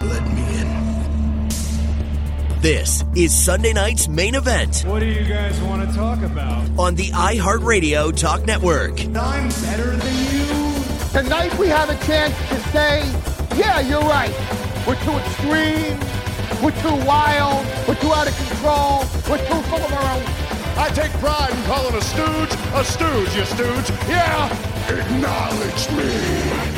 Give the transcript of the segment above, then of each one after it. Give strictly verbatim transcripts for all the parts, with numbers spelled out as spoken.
Let me in. This is Sunday night's main event. What do you guys want to talk about? On the iHeartRadio Talk Network. I'm better than you. Tonight we have a chance to say, yeah, you're right. We're too extreme. We're too wild. We're too out of control. We're too full of our own. I take pride in calling a stooge a stooge, you stooge. Yeah! Acknowledge me.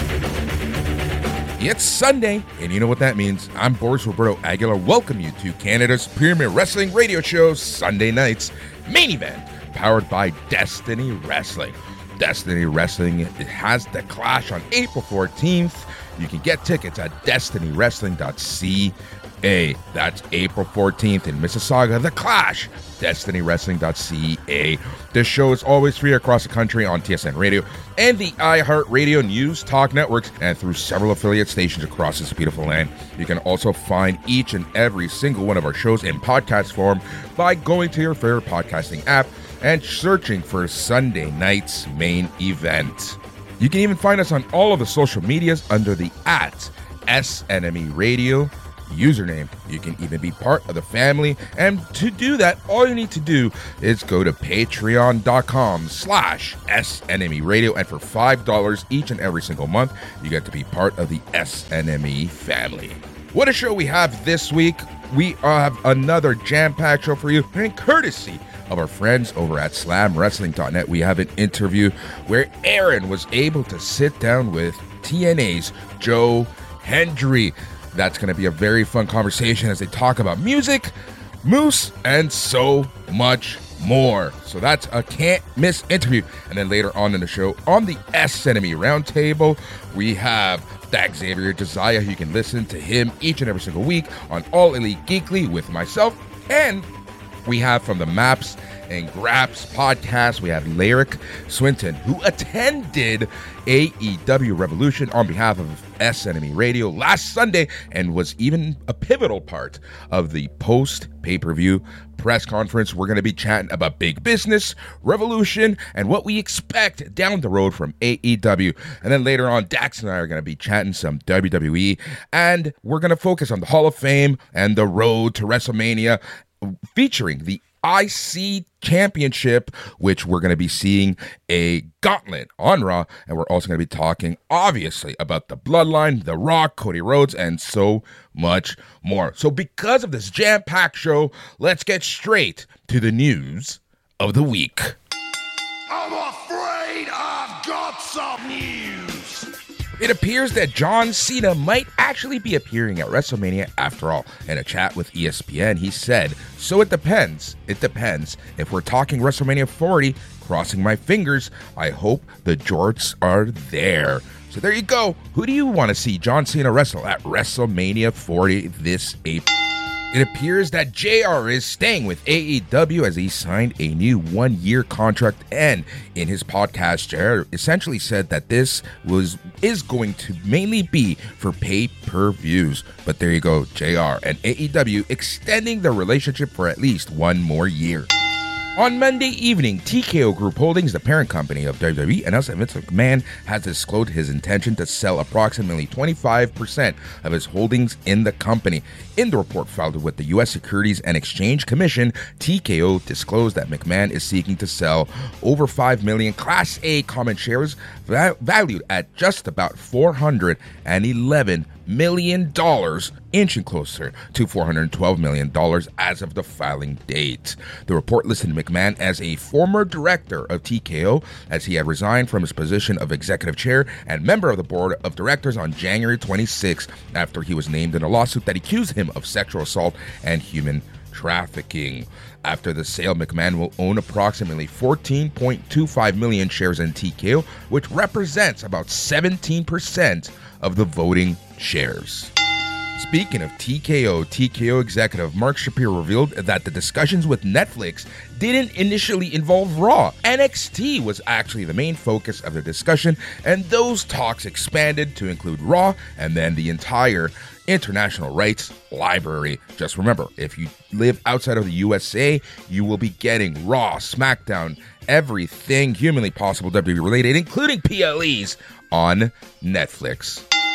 It's Sunday, and you know what that means. I'm Boris Roberto Aguilar. Welcome you to Canada's premier wrestling radio show, Sunday Night's Main Event, powered by Destiny Wrestling. Destiny Wrestling has The Clash on April fourteenth. You can get tickets at destiny wrestling dot c a. That's April fourteenth in Mississauga. The Clash, destiny wrestling dot c a. This show is always free across the country on T S N Radio and the iHeartRadio News Talk Networks and through several affiliate stations across this beautiful land. You can also find each and every single one of our shows in podcast form by going to your favorite podcasting app and searching for Sunday Night's Main Event. You can even find us on all of the social medias under the at S N M E Radio username. You can even be part of the family, and to do that, all you need to do is go to patreon.com slash SNME Radio, and for five dollars each and every single month, you get to be part of the S N M E family. What a show we have this week. We have another jam-packed show for you, and courtesy of our friends over at slam wrestling dot net, we have an interview where Aaron was able to sit down with T N A's Joe Hendry. That's going to be a very fun conversation as they talk about music, Moose, and so much more. So that's a can't miss interview. And then later on in the show, on the S N M E Roundtable, we have Dak Xavier Josiah. You can listen to him each and every single week on All Elite Geekly with myself. And we have from the Maps and Graps podcast, we have Lyric Swinton, who attended A E W Revolution on behalf of S N M E Radio last Sunday and was even a pivotal part of the post pay-per-view press conference. We're going to be chatting about big business, Revolution, and what we expect down the road from A E W. And then later on, Dax and I are going to be chatting some W W E, and we're going to focus on the Hall of Fame and the road to WrestleMania, featuring the I C Championship, which we're going to be seeing a gauntlet on Raw, and we're also going to be talking, obviously, about the Bloodline, The Rock, Cody Rhodes, and so much more. So because of this jam-packed show, let's get straight to the news of the week. I'm afraid I've got some news. It appears that John Cena might actually be appearing at WrestleMania after all. In a chat with E S P N, he said, "So it depends. It depends. If we're talking WrestleMania forty, crossing my fingers, I hope the jorts are there." So there you go. Who do you want to see John Cena wrestle at WrestleMania forty this April? It appears that J R is staying with A E W as he signed a new one-year contract, and in his podcast, J R essentially said that this was is going to mainly be for pay-per-views. But there you go, J R and A E W extending their relationship for at least one more year. On Monday evening, T K O Group Holdings, the parent company of W W E, announced that Vince McMahon has disclosed his intention to sell approximately twenty-five percent of his holdings in the company. In the report filed with the U S Securities and Exchange Commission, T K O disclosed that McMahon is seeking to sell over five million Class A common shares va- valued at just about four hundred eleven million dollars, inching closer to four hundred twelve million dollars as of the filing date. The report listed McMahon as a former director of T K O, as he had resigned from his position of executive chair and member of the board of directors on January twenty-sixth after he was named in a lawsuit that accused him of sexual assault and human trafficking. After the sale, McMahon will own approximately fourteen point two five million shares in T K O, which represents about seventeen percent of the voting shares. Speaking of T K O, T K O executive Mark Shapiro revealed that the discussions with Netflix didn't initially involve Raw. N X T was actually the main focus of the discussion, and those talks expanded to include Raw and then the entire international rights library. Just remember, if you live outside of the U S A, you will be getting Raw, SmackDown, everything humanly possible W W E related, including P L Es, on Netflix.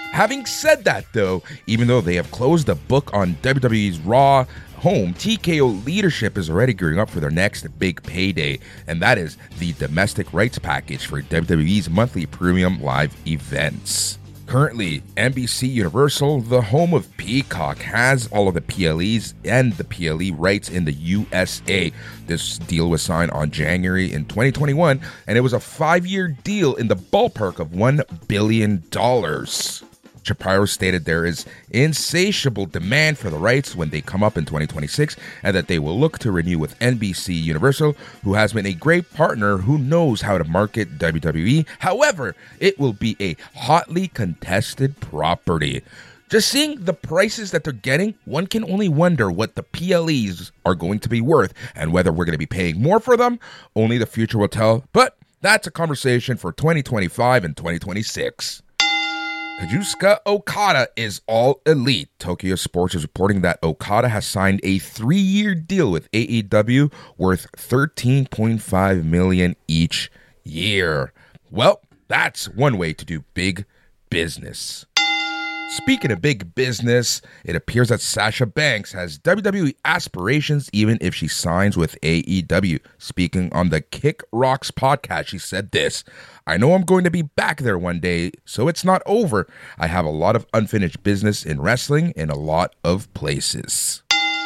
Having said that, though, even though they have closed the book on W W E's Raw home, T K O leadership is already gearing up for their next big payday, and that is the domestic rights package for W W E's monthly premium live events. Currently, N B C Universal, the home of Peacock, has all of the P L Es and the P L E rights in the U S A. This deal was signed on January in twenty twenty-one, and it was a five-year deal in the ballpark of one billion dollars. Shapiro stated there is insatiable demand for the rights when they come up in twenty twenty-six, and that they will look to renew with N B C Universal, who has been a great partner who knows how to market W W E. However, it will be a hotly contested property. Just seeing the prices that they're getting, one can only wonder what the P L Es are going to be worth, and whether we're going to be paying more for them. Only the future will tell, but that's a conversation for twenty twenty-five and twenty twenty-six. Kazuchika Okada is all elite. Tokyo Sports is reporting that Okada has signed a three-year deal with A E W worth thirteen point five million dollars each year. Well, that's one way to do big business. Speaking of big business, it appears that Sasha Banks has W W E aspirations even if she signs with A E W. Speaking on the Kick Rocks podcast, she said this: "I know I'm going to be back there one day, so it's not over. I have a lot of unfinished business in wrestling in a lot of places."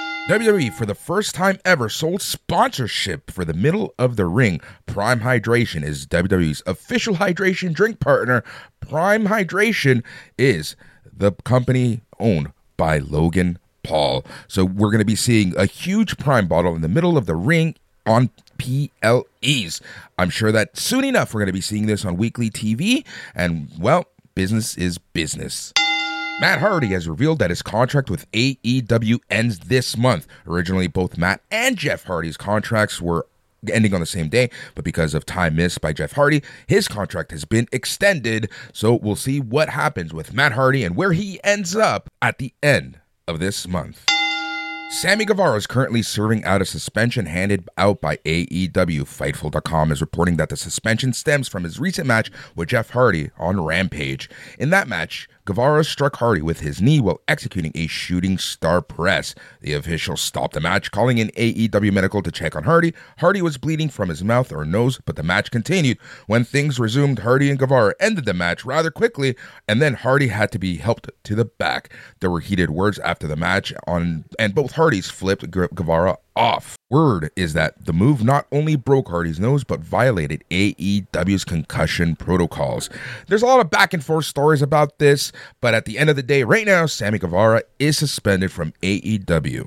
W W E, for the first time ever, sold sponsorship for the Middle of the Ring. Prime Hydration is W W E's official hydration drink partner. Prime Hydration is the company owned by Logan Paul. So we're going to be seeing a huge Prime bottle in the middle of the ring on P L Es. I'm sure that soon enough we're going to be seeing this on weekly T V, and well, business is business. Matt Hardy has revealed that his contract with A E W ends this month. Originally, both Matt and Jeff Hardy's contracts were ending on the same day, but because of time missed by Jeff Hardy, his contract has been extended. So we'll see what happens with Matt Hardy and where he ends up at the end of this month. Sammy Guevara is currently serving out a suspension handed out by A E W. Fightful dot com is reporting that the suspension stems from his recent match with Jeff Hardy on Rampage. In that match, Guevara struck Hardy with his knee while executing a shooting star press. The official stopped the match, calling in A E W Medical to check on Hardy. Hardy was bleeding from his mouth or nose, but the match continued. When things resumed, Hardy and Guevara ended the match rather quickly, and then Hardy had to be helped to the back. There were heated words after the match, on, and both Hardys flipped Guevara off. Word is that the move not only broke Hardy's nose, but violated A E W's concussion protocols. There's a lot of back and forth stories about this, but at the end of the day, right now, Sammy Guevara is suspended from A E W.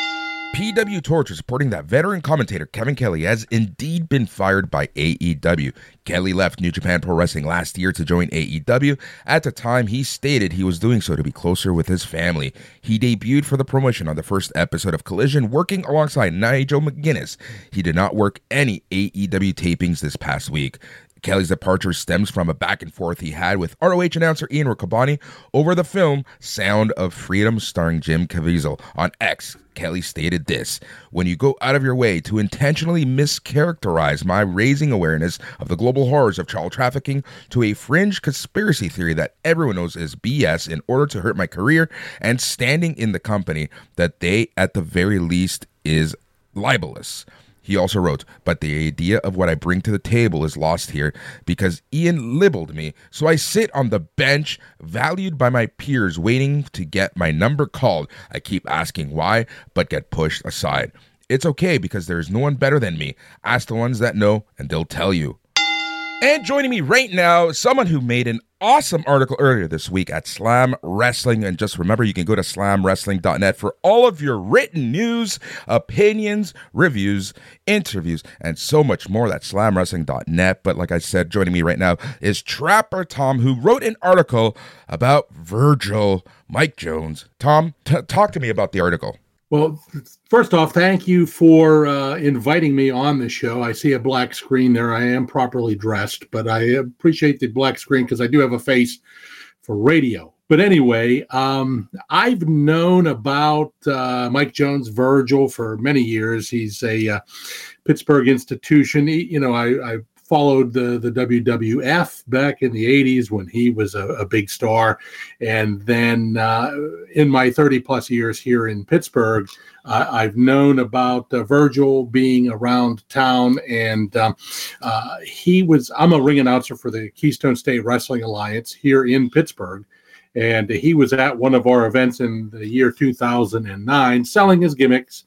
P W Torch is reporting that veteran commentator Kevin Kelly has indeed been fired by A E W. Kelly left New Japan Pro Wrestling last year to join A E W. At the time, he stated he was doing so to be closer with his family. He debuted for the promotion on the first episode of Collision, working alongside Nigel McGuinness. He did not work any A E W tapings this past week. Kelly's departure stems from a back and forth he had with R O H announcer Ian Riccoboni over the film Sound of Freedom starring Jim Caviezel. On X, Kelly stated this: "When you go out of your way to intentionally mischaracterize my raising awareness of the global horrors of child trafficking to a fringe conspiracy theory that everyone knows is B S in order to hurt my career and standing in the company, that they at the very least is libelous." He also wrote, "But the idea of what I bring to the table is lost here because Ian libeled me, so I sit on the bench, valued by my peers, waiting to get my number called. I keep asking why, but get pushed aside. It's okay because there's no one better than me. Ask the ones that know, and they'll tell you." And joining me right now, someone who made an awesome article earlier this week at Slam Wrestling. And just remember, you can go to slam wrestling dot net for all of your written news, opinions, reviews, interviews, and so much more. That's slam wrestling dot net. But like I said, joining me right now is Trapper Tom, who wrote an article about Virgil Mike Jones. Tom, t- talk to me about the article. Well, first off, thank you for uh, inviting me on the show. I see a black screen there. I am properly dressed, but I appreciate the black screen because I do have a face for radio. But anyway, um, I've known about uh, Mike Jones, Virgil, for many years. He's a uh, Pittsburgh institution. He, you know, I, I followed the, the W W F back in the eighties when he was a, a big star. And then uh, in my thirty plus years here in Pittsburgh, uh, I've known about uh, Virgil being around town. And um, uh, he was, I'm a ring announcer for the Keystone State Wrestling Alliance here in Pittsburgh. And he was at one of our events in the year two thousand nine selling his gimmicks.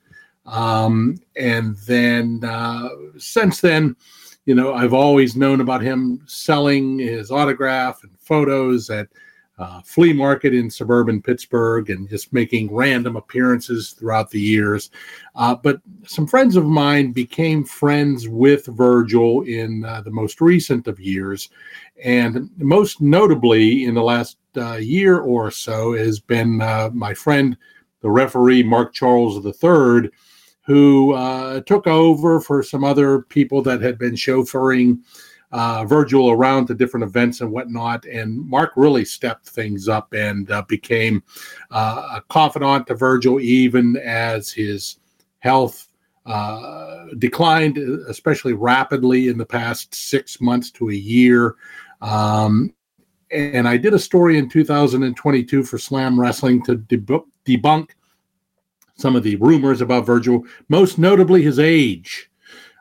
Um, and then uh, since then, you know, I've always known about him selling his autograph and photos at uh, flea market in suburban Pittsburgh and just making random appearances throughout the years. Uh, but some friends of mine became friends with Virgil in uh, the most recent of years. And most notably in the last uh, year or so has been uh, my friend, the referee, Mark Charles the third, who uh, took over for some other people that had been chauffeuring uh, Virgil around to different events and whatnot. And Mark really stepped things up and uh, became uh, a confidant to Virgil, even as his health uh, declined, especially rapidly in the past six months to a year. Um, and I did a story in two thousand twenty-two for Slam Wrestling to deb- debunk some of the rumors about Virgil, most notably his age.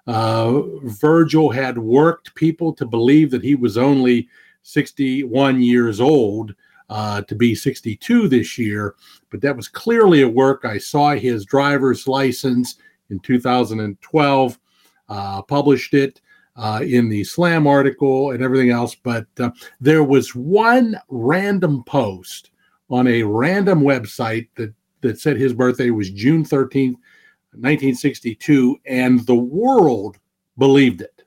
Uh, Virgil had worked people to believe that he was only sixty-one years old, uh, to be sixty-two this year, but that was clearly a work. I saw his driver's license in two thousand twelve, uh, published it uh, in the Slam article and everything else, but uh, there was one random post on a random website that that said his birthday was June thirteenth, nineteen sixty-two, and the world believed it.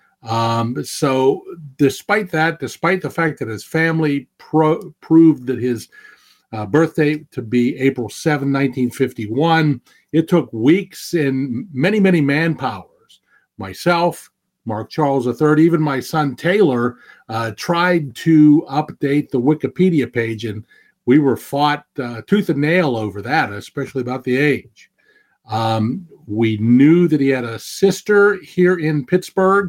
Um, so despite that, despite the fact that his family pro- proved that his uh, birthday to be April seventh, nineteen fifty-one, it took weeks and many, many manpowers. Myself, Mark Charles the third, even my son Taylor uh, tried to update the Wikipedia page, and we were fought uh, tooth and nail over that, especially about the age. Um, we knew that he had a sister here in Pittsburgh.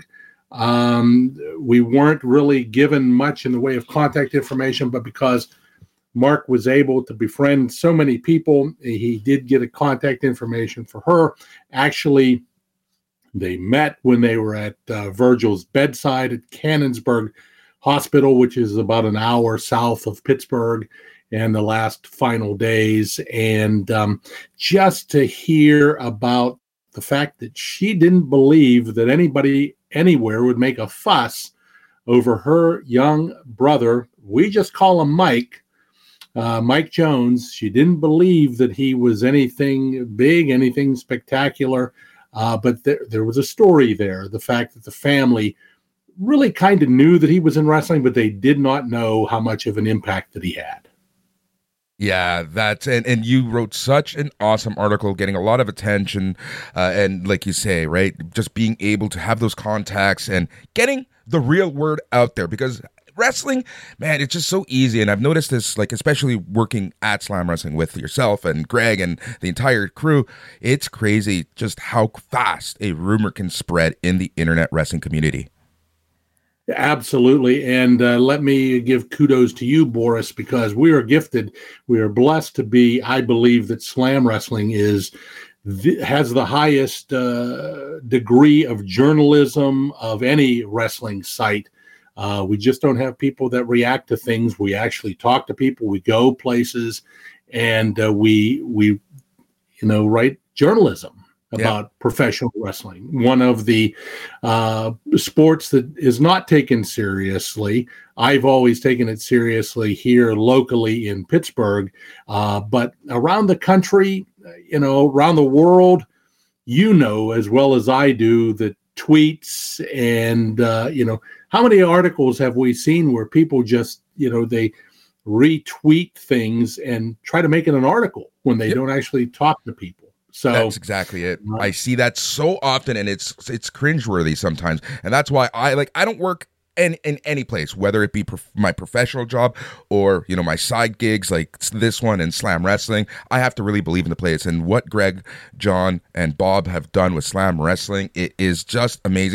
Um, we weren't really given much in the way of contact information, but because Mark was able to befriend so many people, he did get a contact information for her. Actually, they met when they were at uh, Virgil's bedside at Canonsburg Hospital, which is about an hour south of Pittsburgh, and the last final days. And um, just to hear about the fact that she didn't believe that anybody anywhere would make a fuss over her young brother, we just call him Mike, uh, Mike Jones. She didn't believe that he was anything big, anything spectacular, uh, but there, there was a story there. The fact that the family really kind of knew that he was in wrestling, but they did not know how much of an impact that he had. Yeah, that's and, and you wrote such an awesome article, getting a lot of attention, uh, and like you say, right, just being able to have those contacts and getting the real word out there, because wrestling, man, it's just so easy. And I've noticed this, like especially working at Slam Wrestling with yourself and Greg and the entire crew, it's crazy just how fast a rumor can spread in the internet wrestling community. Absolutely. And uh, let me give kudos to you, Boris, because we are gifted. We are blessed to be, I believe that Slam Wrestling is the, has the highest uh, degree of journalism of any wrestling site. Uh, we just don't have people that react to things. We actually talk to people. We go places, and uh, we, we, you know, write journalism about yeah. professional wrestling, one of the uh, sports that is not taken seriously. I've always taken it seriously here locally in Pittsburgh, uh, but around the country, you know, around the world, you know, as well as I do, that tweets and, uh, you know, how many articles have we seen where people just, you know, they retweet things and try to make it an article when they yep. don't actually talk to people. So that's exactly it. Uh, I see that so often, and it's it's cringeworthy sometimes, and that's why I like I don't work in in any place, whether it be prof- my professional job or you know my side gigs like this one and Slam Wrestling. I have to really believe in the place, and what Greg, John, and Bob have done with Slam Wrestling, it is just amazing.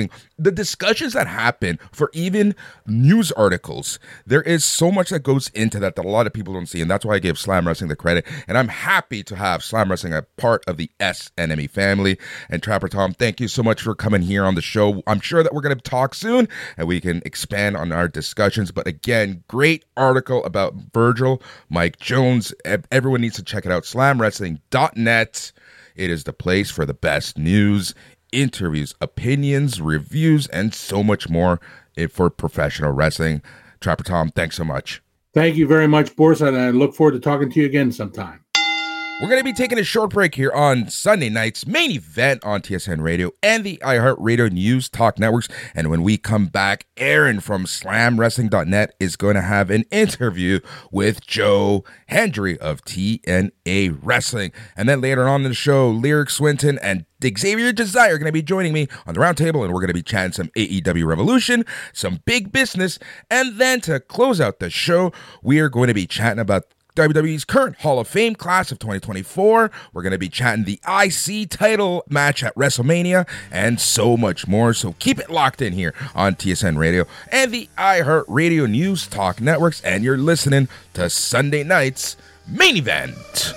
the discussions that happen for even news articles, there is so much that goes into that that a lot of people don't see, and that's why I give Slam Wrestling the credit. And I'm happy to have Slam Wrestling a part of the S N M E family. And Trapper Tom, thank you so much for coming here on the show. I'm sure that we're going to talk soon and we can expand on our discussions. But again, great article about Virgil, Mike Jones. Everyone needs to check it out. slam wrestling dot net. It is the place for the best news, interviews, opinions, reviews, and so much more for professional wrestling. Trapper Tom, thanks so much. Thank you very much, Boris, and I look forward to talking to you again sometime. We're going to be taking a short break here on Sunday night's main event on T S N Radio and the iHeartRadio News Talk Networks. And when we come back, Aaron from slam wrestling dot net is going to have an interview with Joe Hendry of T N A Wrestling. And then later on in the show, Lyric Swinton and Xavier Desire are going to be joining me on the round table, and we're going to be chatting some A E W Revolution, some big business, and then to close out the show, we are going to be chatting about W W E's current Hall of Fame class of twenty twenty-four. We're going to be chatting the I C title match at WrestleMania and so much more. So keep it locked in here on T S N Radio and the iHeartRadio News Talk Networks. And you're listening to Sunday night's main event.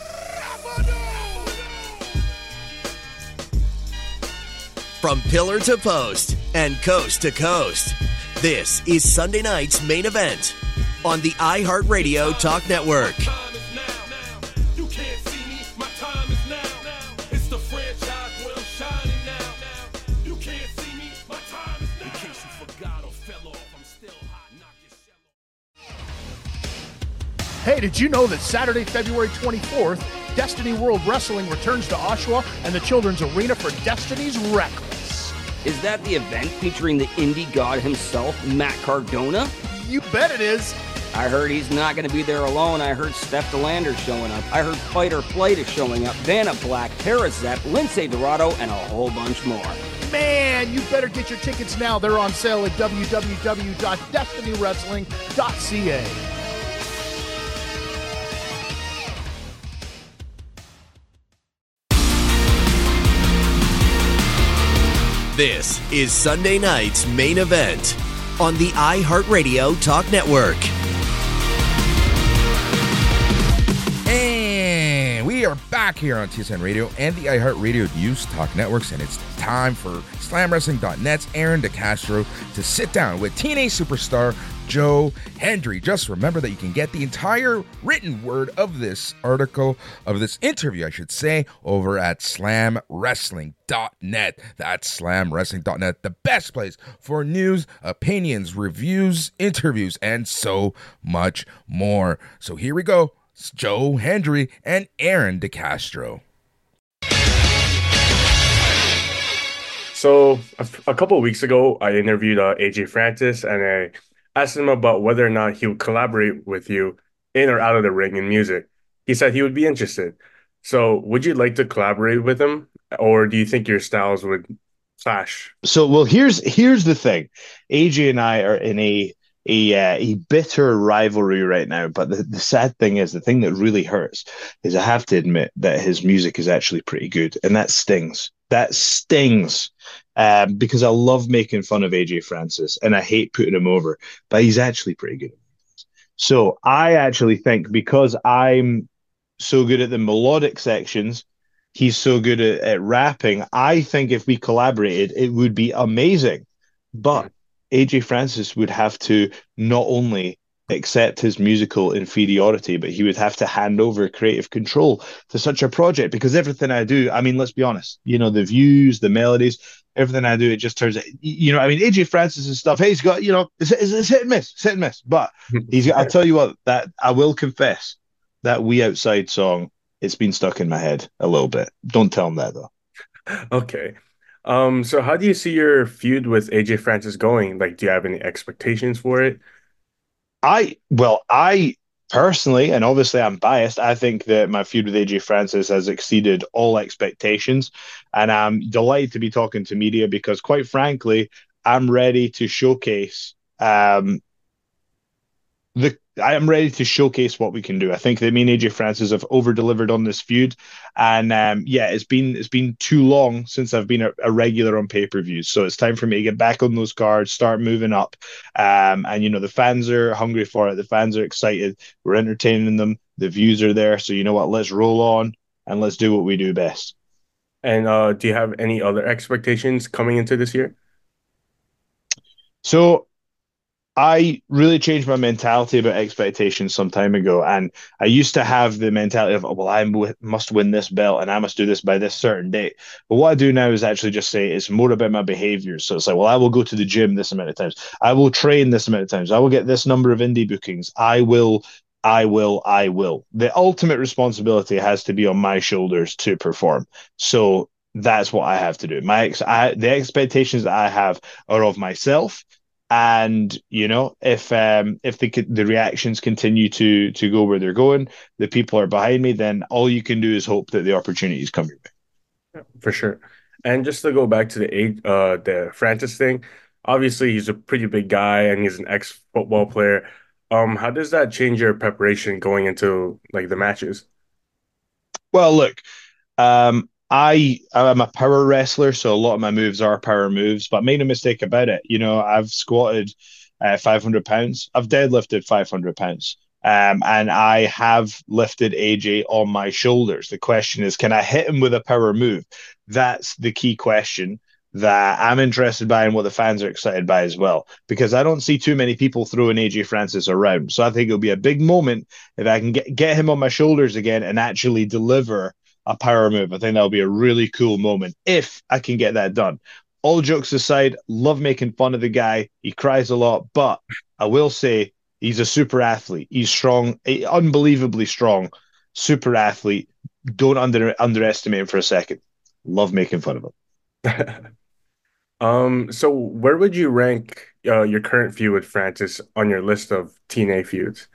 From pillar to post and coast to coast, this is Sunday night's main event on the iHeartRadio Talk Network. Hey, did you know that Saturday, February twenty-fourth, Destiny World Wrestling returns to Oshawa and the Children's Arena for Destiny's Reckless? Is that the event featuring the indie god himself, Matt Cardona? You bet it is. I heard he's not going to be there alone. I heard Steph Delander's showing up. I heard Fight or Flight is showing up. Vanna Black, Tara Zepp, Lindsay Dorado, and a whole bunch more. Man, you better get your tickets now. They're on sale at w w w dot destiny wrestling dot c a. This is Sunday night's main event on the iHeartRadio Talk Network. And we are back here on T S N Radio and the iHeartRadio News Talk Networks, and it's time for slam wrestling dot net's Aaron DeCastro to sit down with T N A superstar Joe Hendry. Just remember that you can get the entire written word of this article, of this interview, I should say, over at slam wrestling dot net. That's slam wrestling dot net, the best place for news, opinions, reviews, interviews, and so much more. So here we go. It's Joe Hendry and Aaron DeCastro. So a, a couple of weeks ago, I interviewed uh, A J Francis, and I asked him about whether or not he would collaborate with you in or out of the ring in music. He said he would be interested. So would you like to collaborate with him, or do you think your styles would clash? So, well, here's here's the thing. A J and I are in a a uh, a bitter rivalry right now, but the, the sad thing is, the thing that really hurts is I have to admit that his music is actually pretty good, and that stings. That stings. Um, because I love making fun of A J Francis and I hate putting him over, but he's actually pretty good. So I actually think, because I'm so good at the melodic sections, he's so good at, at rapping, I think if we collaborated, it would be amazing. But A J Francis would have to not only accept his musical inferiority, but he would have to hand over creative control to such a project, because everything I do, I mean, let's be honest, you know, the views, the melodies, everything I do, it just turns out, you know, I mean, A J Francis and stuff, hey, he's got, you know, it's, it's, it's hit and miss, it's hit and miss, but he's, I'll tell you what, that I will confess, that We Outside song, it's been stuck in my head a little bit. Don't tell him that, though. Okay. Um, so how do you see your feud with A J Francis going? Like, do you have any expectations for it? I, well, I personally, and obviously I'm biased, I think that my feud with A J Francis has exceeded all expectations. And I'm delighted to be talking to media because, quite frankly, I'm ready to showcase um, the I am ready to showcase what we can do. I think that me and A J Francis have over delivered on this feud, and um, yeah, it's been it's been too long since I've been a, a regular on pay per views. So it's time for me to get back on those cards, start moving up, um, and you know the fans are hungry for it. The fans are excited. We're entertaining them. The views are there. So you know what? Let's roll on and let's do what we do best. And uh, do you have any other expectations coming into this year? So I really changed my mentality about expectations some time ago. And I used to have the mentality of, oh, well, I must win this belt and I must do this by this certain date. But what I do now is actually just say it's more about my behaviors. So it's like, well, I will go to the gym this amount of times. I will train this amount of times. I will get this number of indie bookings. I will, I will, I will. The ultimate responsibility has to be on my shoulders to perform. So that's what I have to do. My ex- I, the expectations that I have are of myself. And you know, if um, if the the reactions continue to to go where they're going, the people are behind me, then all you can do is hope that the opportunities come your way. For sure. And just to go back to the uh the Francis thing, obviously he's a pretty big guy and he's an ex-football player. Um, how does that change your preparation going into like the matches? Well, look, um, I I'm a power wrestler, so a lot of my moves are power moves. But make no mistake about it, you know, I've squatted uh, five hundred pounds, I've deadlifted five hundred pounds, um, and I have lifted A J on my shoulders. The question is, can I hit him with a power move? That's the key question that I'm interested by and what the fans are excited by as well, because I don't see too many people throwing A J Francis around. So I think it'll be a big moment if I can get, get him on my shoulders again and actually deliver a power move. I think that'll be a really cool moment if I can get that done. All jokes aside, love making fun of the guy. He cries a lot, but I will say he's a super athlete. He's strong, unbelievably strong, super athlete. Don't under underestimate him for a second. Love making fun of him. um, so where would you rank uh, your current feud with Francis on your list of T N A feuds?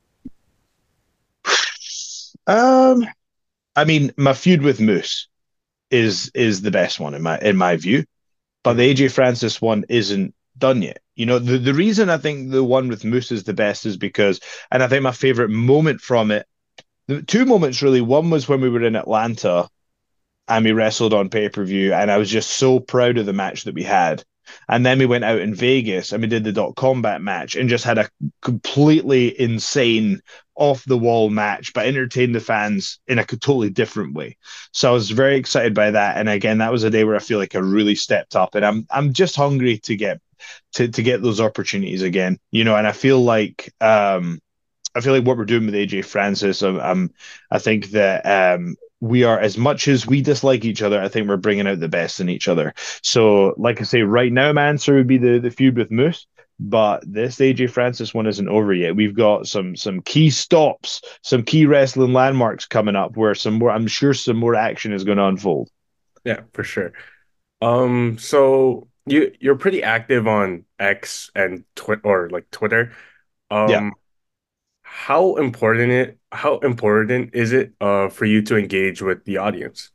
Um. I mean, my feud with Moose is is the best one in my in my view, but the A J Francis one isn't done yet. You know, the, the reason I think the one with Moose is the best is because, and I think my favorite moment from it, the two moments really. One was when we were in Atlanta and we wrestled on pay-per-view, and I was just so proud of the match that we had. And then we went out in Vegas and we did the dot combat match and just had a completely insane off the wall match, but entertained the fans in a totally different way. So I was very excited by that. And again, that was a day where I feel like I really stepped up, and I'm I'm just hungry to get to to get those opportunities again. You know, and I feel like um I feel like what we're doing with A J Francis, I'm, I'm I think that um we are, as much as we dislike each other, I think we're bringing out the best in each other. So, like I say, right now, my answer would be the, the feud with Moose, but this A J Francis one isn't over yet. We've got some some key stops, some key wrestling landmarks coming up where some more, I'm sure some more action is going to unfold. Yeah, for sure. Um, so you you're pretty active on X and Twitter, or like Twitter. Um, yeah. How important it how important is it uh for you to engage with the audience?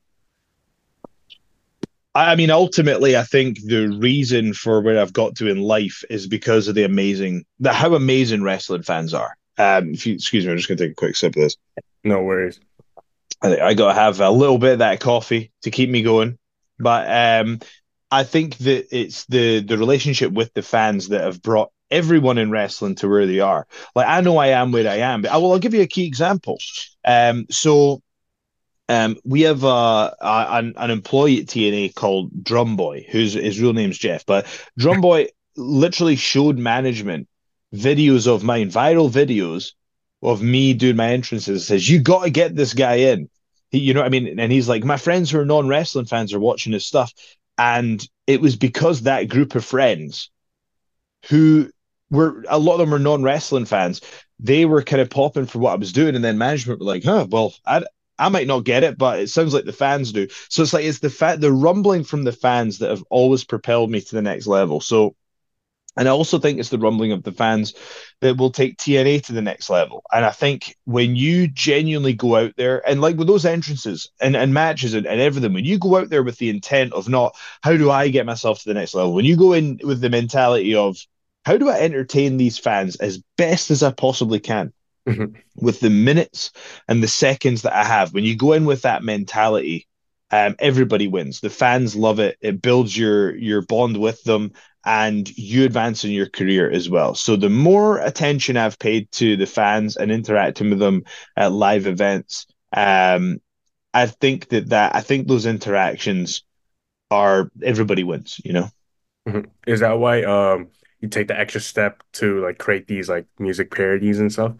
I mean, ultimately, I think the reason for where I've got to in life is because of the amazing, the how amazing wrestling fans are. Um, if you excuse me, I'm just going to take a quick sip of this. No worries. I, I got to have a little bit of that coffee to keep me going, but um, I think that it's the the relationship with the fans that have brought everyone in wrestling to where they are. Like, I know I am where I am, but I will I'll give you a key example. Um, so um, we have uh, a, an, an employee at T N A called Drumboy, whose his real name's Jeff, but Drumboy literally showed management videos of mine, viral videos of me doing my entrances. Says, you got to get this guy in. He, you know what I mean? And he's like, my friends who are non-wrestling fans are watching his stuff. And it was because that group of friends who were, a lot of them were non-wrestling fans, they were kind of popping for what I was doing, and then management were like, huh, well, I, I might not get it, but it sounds like the fans do. So it's like, it's the fa- the rumbling from the fans that have always propelled me to the next level. So, and I also think it's the rumbling of the fans that will take T N A to the next level. And I think when you genuinely go out there, and like with those entrances and, and matches and, and everything, when you go out there with the intent of not, how do I get myself to the next level? When you go in with the mentality of, how do I entertain these fans as best as I possibly can Mhm. with the minutes and the seconds that I have? When you go in with that mentality, um, everybody wins. The fans love it. It builds your your bond with them, and you advance in your career as well. So the more attention I've paid to the fans and interacting with them at live events, um, I think that that I think those interactions are everybody wins. You know. Mhm. Is that why um you take the extra step to like create these like music parodies and stuff?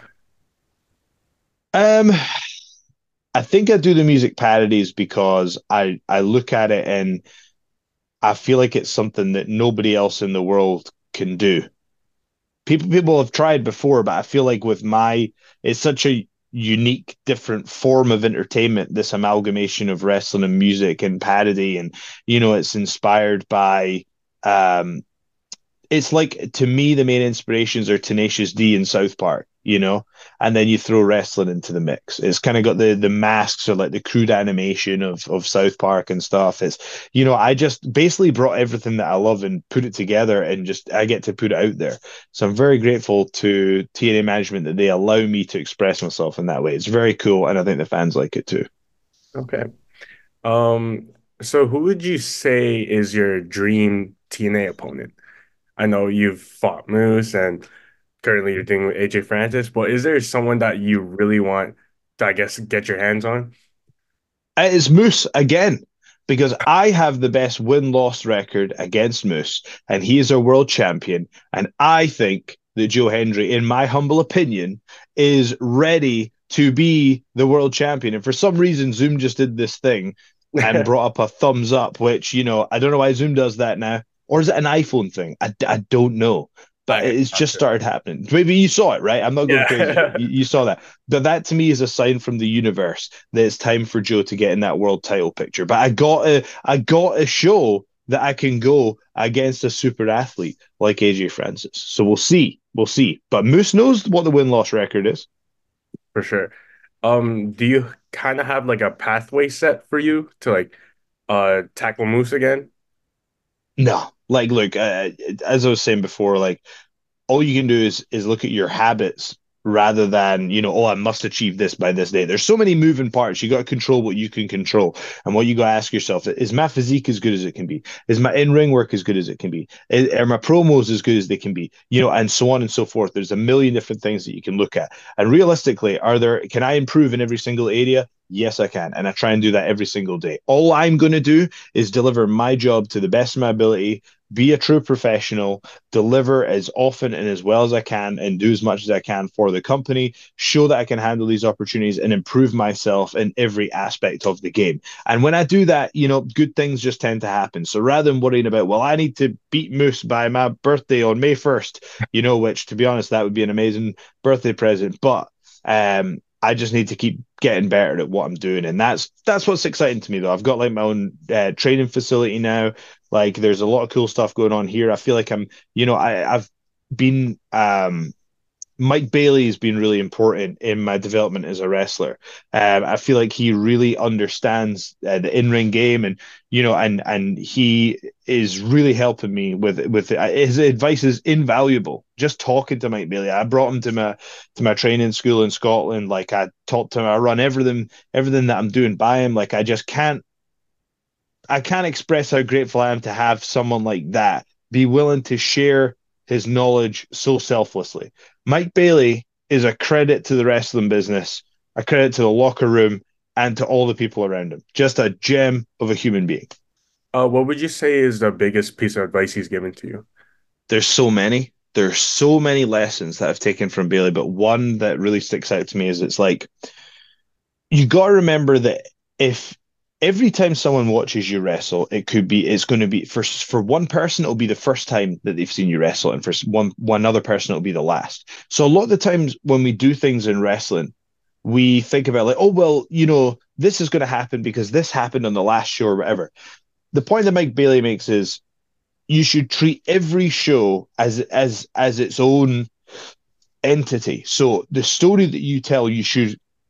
Um, I think I do the music parodies because I I look at it and I feel like it's something that nobody else in the world can do. People people have tried before, but I feel like with my it's such a unique, different form of entertainment, this amalgamation of wrestling and music and parody, and you know, it's inspired by um it's like to me the main inspirations are Tenacious D and South Park, you know, and then you throw wrestling into the mix. It's kind of got the the masks or like the crude animation of of South Park and stuff. It's you know, I just basically brought everything that I love and put it together, and just I get to put it out there. So I'm very grateful to T N A management that they allow me to express myself in that way. It's very cool, and I think the fans like it too. Okay. Um, so who would you say is your dream T N A opponent? I know you've fought Moose and currently you're dealing with A J Francis, but is there someone that you really want to, I guess, get your hands on? It is Moose again, because I have the best win-loss record against Moose, and he is our world champion. And I think that Joe Hendry, in my humble opinion, is ready to be the world champion. And for some reason, Zoom just did this thing and brought up a thumbs up, which, you know, I don't know why Zoom does that now. Or is it an iPhone thing? I, I don't know. But it's just started happening. Maybe you saw it, right? I'm not going Yeah. crazy. You, you saw that. But that to me is a sign from the universe that it's time for Joe to get in that world title picture. But I got to, I got to show that I can go against a super athlete like A J Francis. So we'll see. We'll see. But Moose knows what the win-loss record is. For sure. Um, do you kind of have like a pathway set for you to like uh tackle Moose again? No, like, look, uh, as I was saying before, like, all you can do is is look at your habits rather than, you know, oh, I must achieve this by this day. There's so many moving parts. You got to control what you can control. And what you got to ask yourself is my physique as good as it can be? Is my in-ring work as good as it can be? Is, are my promos as good as they can be? You know, and so on and so forth. There's a million different things that you can look at. And realistically, are there, can I improve in every single area? Yes, I can. And I try and do that every single day. All I'm going to do is deliver my job to the best of my ability, be a true professional, deliver as often and as well as I can, and do as much as I can for the company, show that I can handle these opportunities and improve myself in every aspect of the game. And when I do that, you know, good things just tend to happen. So rather than worrying about, well, I need to beat Moose by my birthday on May first, you know, which to be honest, that would be an amazing birthday present. But um, I just need to keep getting better at what I'm doing. And that's that's what's exciting to me, though. I've got like my own uh, training facility now. Like, there's a lot of cool stuff going on here. I feel like I'm, you know, I, I've been, um, Mike Bailey has been really important in my development as a wrestler. Um, I feel like he really understands uh, the in-ring game, and you know, and and he is really helping me with with uh, his advice is invaluable. Just talking to Mike Bailey, I brought him to my to my training school in Scotland. Like, I talked to him, I run everything everything that I'm doing by him. Like, I just can't I can't express how grateful I am to have someone like that be willing to share his knowledge so selflessly. Mike Bailey is a credit to the wrestling business, a credit to the locker room, and to all the people around him. Just a gem of a human being. Uh, what would you say is the biggest piece of advice he's given to you? There's so many. There's so many lessons that I've taken from Bailey, but one that really sticks out to me is it's like, you got to remember that if every time someone watches you wrestle, it could be, it's going to be, for for one person, it'll be the first time that they've seen you wrestle, and for one one other person, it'll be the last. So a lot of the times when we do things in wrestling, we think about like, oh, well, you know, this is going to happen because this happened on the last show or whatever. The point that Mike Bailey makes is you should treat every show as as as its own entity. So the story that you tell, you should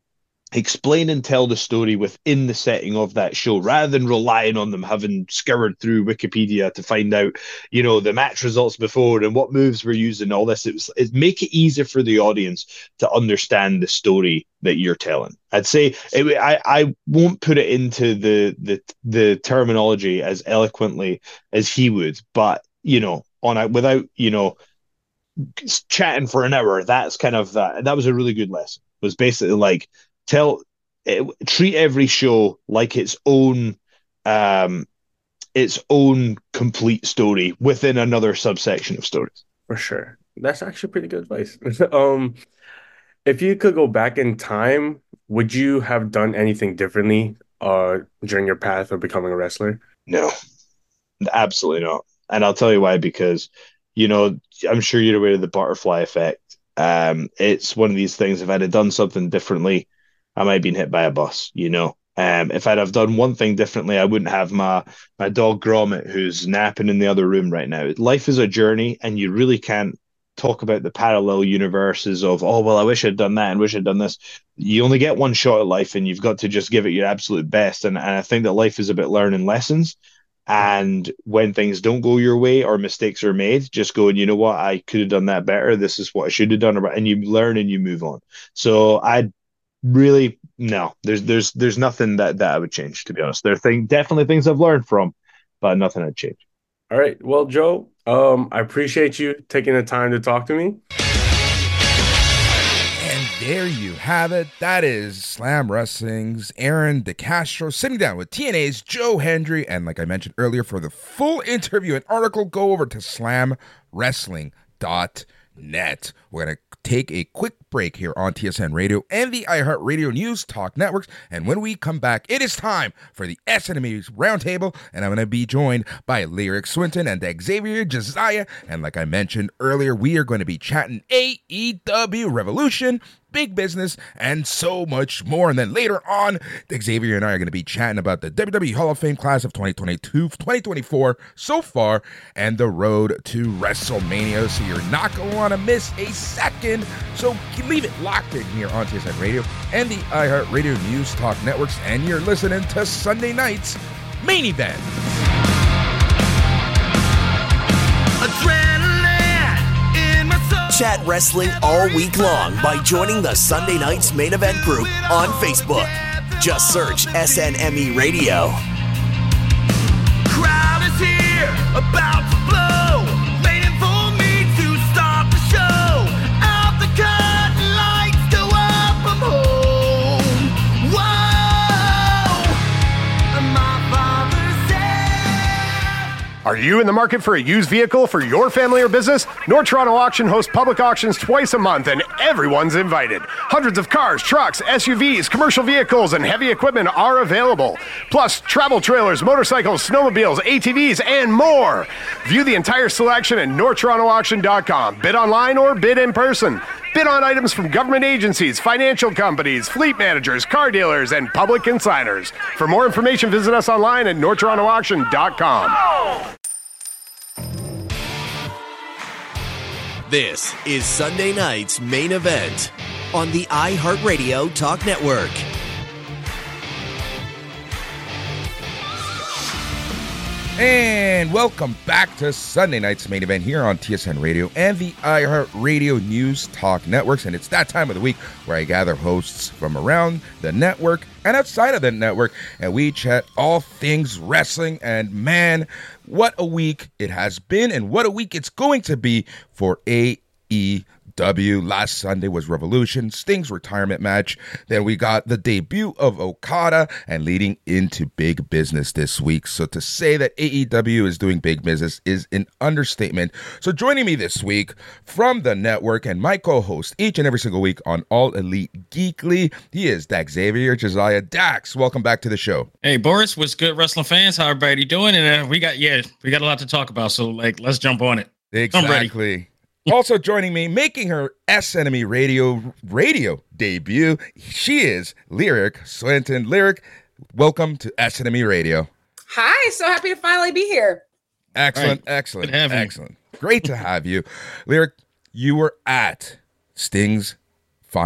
explain and tell the story within the setting of that show rather than relying on them having scoured through Wikipedia to find out, you know, the match results before and what moves were used and all this. It was it make it easier for the audience to understand the story that you're telling. I'd say it, I I won't put it into the the the terminology as eloquently as he would, but you know, on a, without you know chatting for an hour, that's kind of that. That was a really good lesson. It was basically like. Tell, it, treat every show like its own, um, its own complete story within another subsection of stories. For sure, that's actually pretty good advice. um, if you could go back in time, would you have done anything differently, uh, during your path of becoming a wrestler? No, absolutely not. And I'll tell you why. Because, you know, I'm sure you're aware of the butterfly effect. Um, it's one of these things. If I'd have done something differently, I might have been hit by a bus, you know. Um, if I'd have done one thing differently, I wouldn't have my my dog Gromit who's napping in the other room right now. Life is a journey, and you really can't talk about the parallel universes of, oh, well, I wish I'd done that and wish I'd done this. You only get one shot at life, and you've got to just give it your absolute best. And, and I think that life is about learning lessons. And when things don't go your way or mistakes are made, just going, you know what, I could have done that better. This is what I should have done. And you learn and you move on. So I'd Really, no. There's there's there's nothing that, that I would change, to be honest. There are thing, definitely things I've learned from, but nothing I'd change. All right. Well, Joe, um, I appreciate you taking the time to talk to me. And there you have it. That is Slam Wrestling's Aaron DeCastro sitting down with T N A's Joe Hendry. And like I mentioned earlier, for the full interview and article, go over to slam wrestling dot net. We're going to take a quick break here on T S N Radio and the iHeartRadio News Talk Networks. And when we come back, it is time for the S N M E Roundtable. And I'm going to be joined by Lyric Swinton and Xavier Josiah. And like I mentioned earlier, we are going to be chatting A E W Revolution, big business, and so much more. And then later on, Xavier and I are going to be chatting about the W W E Hall of Fame class of twenty twenty-two, twenty twenty-four so far, and the road to WrestleMania. So you're not going to want to miss a second. So leave it locked in here on T S N Radio and the iHeartRadio News Talk Networks. And you're listening to Sunday Night's Main Event. Chat wrestling all week long by joining the Sunday Night's Main Event group on Facebook. Just search S N M E Radio. Crowd is here, about to blow, waiting for me to start the show. Out the curtain, lights go up, I'm home. Whoa, my father said. Are you in the market for a used vehicle for your family or business? North Toronto Auction hosts public auctions twice a month, and everyone's invited. Hundreds of cars, trucks, S U Vs, commercial vehicles, and heavy equipment are available. Plus, travel trailers, motorcycles, snowmobiles, A T Vs, and more. View the entire selection at north toronto auction dot com. Bid online or bid in person. Bid on items from government agencies, financial companies, fleet managers, car dealers, and public consigners. For more information, visit us online at north toronto auction dot com. This is Sunday Night's Main Event on the iHeartRadio Talk Network. And welcome back to Sunday Night's Main Event here on T S N Radio and the iHeartRadio News Talk Networks. And it's that time of the week where I gather hosts from around the network and outside of the network, and we chat all things wrestling. And man, what a week it has been, and what a week it's going to be for A E W. Last Sunday was Revolution, Sting's retirement match. Then we got the debut of Okada, and leading into big business this week. So to say that A E W is doing big business is an understatement. So joining me this week from the network and my co-host each and every single week on All Elite Geekly, he is Dax Xavier Josiah. Dax, welcome back to the show. Hey Boris, what's good, wrestling fans? How everybody doing? And uh, we got yeah, we got a lot to talk about. So like, let's jump on it. Exactly. Also joining me, making her S N M E Radio radio debut, she is Lyric Swinton. Lyric, welcome to S N M E Radio. Hi, so happy to finally be here. Excellent, right. excellent, excellent. Great to have you. Lyric, you were at Sting's final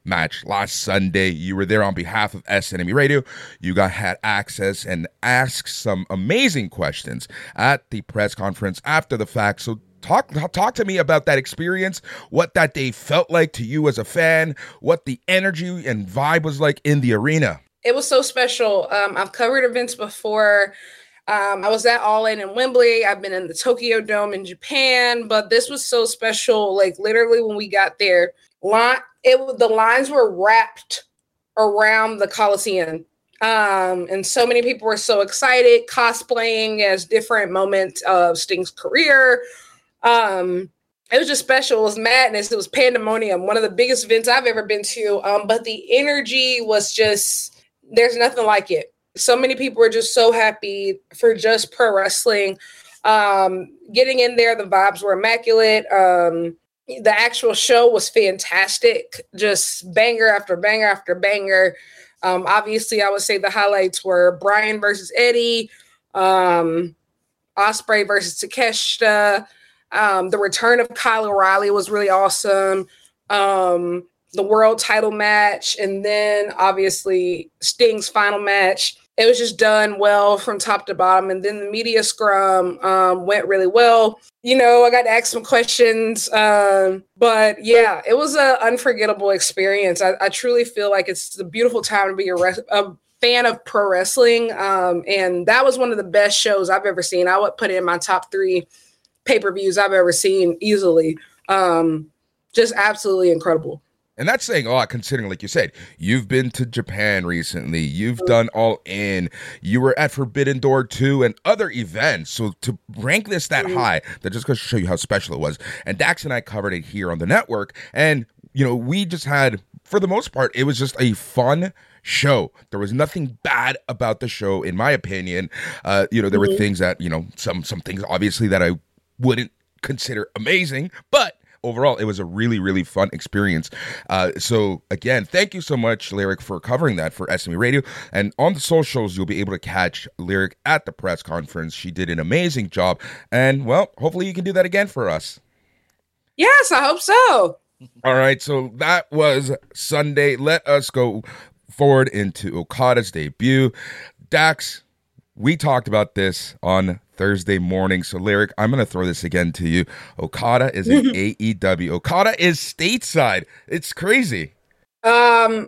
match last Sunday. You were there on behalf of S N M E Radio. You got had access and asked some amazing questions at the press conference after the fact. So talk talk to me about that experience, what that day felt like to you as a fan, what the energy and vibe was like in the arena. It was so special. Um, I've covered events before. Um, I was at All In in Wembley. I've been in the Tokyo Dome in Japan, but this was so special. Like literally when we got there, line, it the lines were wrapped around the Coliseum. Um, and so many people were so excited, cosplaying as different moments of Sting's career. Um, it was just special. It was madness. It was pandemonium. One of the biggest events I've ever been to. Um, but the energy was just, there's nothing like it. So many people were just so happy for just pro wrestling. Um, getting in there, the vibes were immaculate. Um, the actual show was fantastic. Just banger after banger after banger. Um, obviously, I would say the highlights were Bryan versus Eddie, um, Ospreay versus Takeshita. Um, the return of Kyle O'Reilly was really awesome. Um, the world title match, and then obviously Sting's final match. It was just done well from top to bottom. And then the media scrum um, went really well. You know, I got to ask some questions. Um, but yeah, it was an unforgettable experience. I, I truly feel like it's a beautiful time to be a, res- a fan of pro wrestling. Um, and that was one of the best shows I've ever seen. I would put it in my top three pay-per-views I've ever seen easily. Um, just absolutely incredible. And that's saying a lot, considering, like you said, you've been to Japan recently. You've done All In. You were at Forbidden Door two and other events. So to rank this that mm-hmm. high, that just goes to show you how special it was. And Dax and I covered it here on the network. And, you know, we just had, for the most part, it was just a fun show. There was nothing bad about the show, in my opinion. Uh, you know, there mm-hmm. were things that, you know, some some things, obviously, that I wouldn't consider amazing. But overall, it was a really, really fun experience. Uh, so, again, thank you so much, Lyric, for covering that for S M E Radio. And on the socials, you'll be able to catch Lyric at the press conference. She did an amazing job. And, well, hopefully you can do that again for us. Yes, I hope so. All right, so that was Sunday. Let us go forward into Okada's debut. Dax, we talked about this on Thursday morning. So, Lyric, I'm going to throw this again to you. Okada is in A E W. Okada is stateside. It's crazy. Um,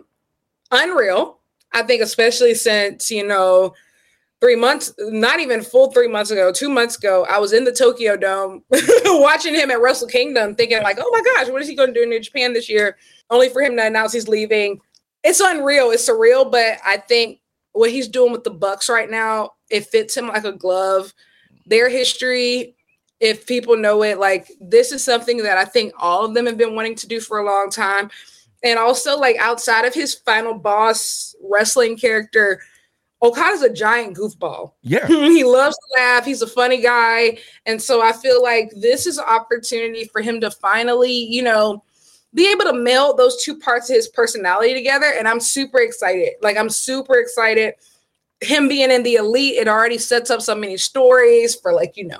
unreal. I think especially since, you know, three months, not even full three months ago, two months ago, I was in the Tokyo Dome watching him at Wrestle Kingdom thinking like, oh my gosh, what is he going to do in New Japan this year? Only for him to announce he's leaving. It's unreal. It's surreal, but I think what he's doing with the Bucks right now, it fits him like a glove. Their history, if people know it, like this is something that I think all of them have been wanting to do for a long time. And also like outside of his Final Boss wrestling character, Okada's a giant goofball. Yeah. He loves to laugh. He's a funny guy. And so I feel like this is an opportunity for him to finally, you know, be able to meld those two parts of his personality together. And I'm super excited. Like I'm super excited. Him being in the Elite, it already sets up so many stories for like, you know,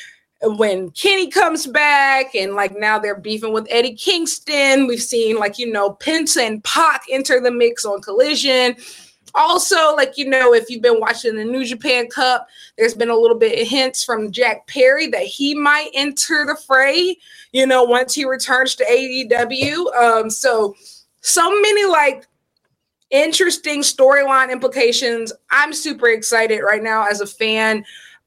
when Kenny comes back and like now they're beefing with Eddie Kingston. We've seen like, you know, Penta and Pac enter the mix on Collision. Also, like, you know, if you've been watching the New Japan Cup, there's been a little bit of hints from Jack Perry that he might enter the fray, you know, once he returns to A E W. Um, so, so many like interesting storyline implications. I'm super excited right now as a fan.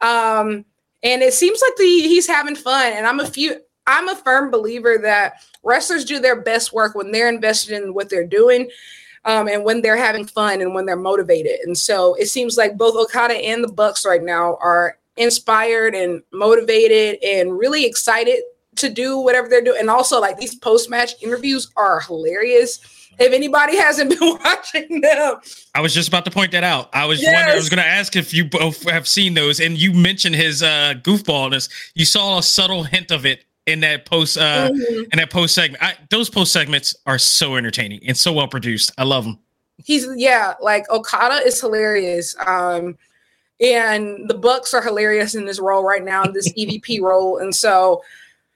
Um, and it seems like the, he's having fun. And I'm a few, I'm a firm believer that wrestlers do their best work when they're invested in what they're doing. Um, and when they're having fun and when they're motivated. And so it seems like both Okada and the Bucks right now are inspired and motivated and really excited to do whatever they're doing. And also like these post-match interviews are hilarious. If anybody hasn't been watching them. I was just about to point that out. I was Yes. wondering, I was going to ask if you both have seen those, and you mentioned his uh, goofballness. You saw a subtle hint of it in that post uh mm-hmm. in that post segment. I, those post segments are so entertaining and so well produced. I love them. He's yeah, like Okada is hilarious. Um and the Bucks are hilarious in this role right now, in this E V P role. And so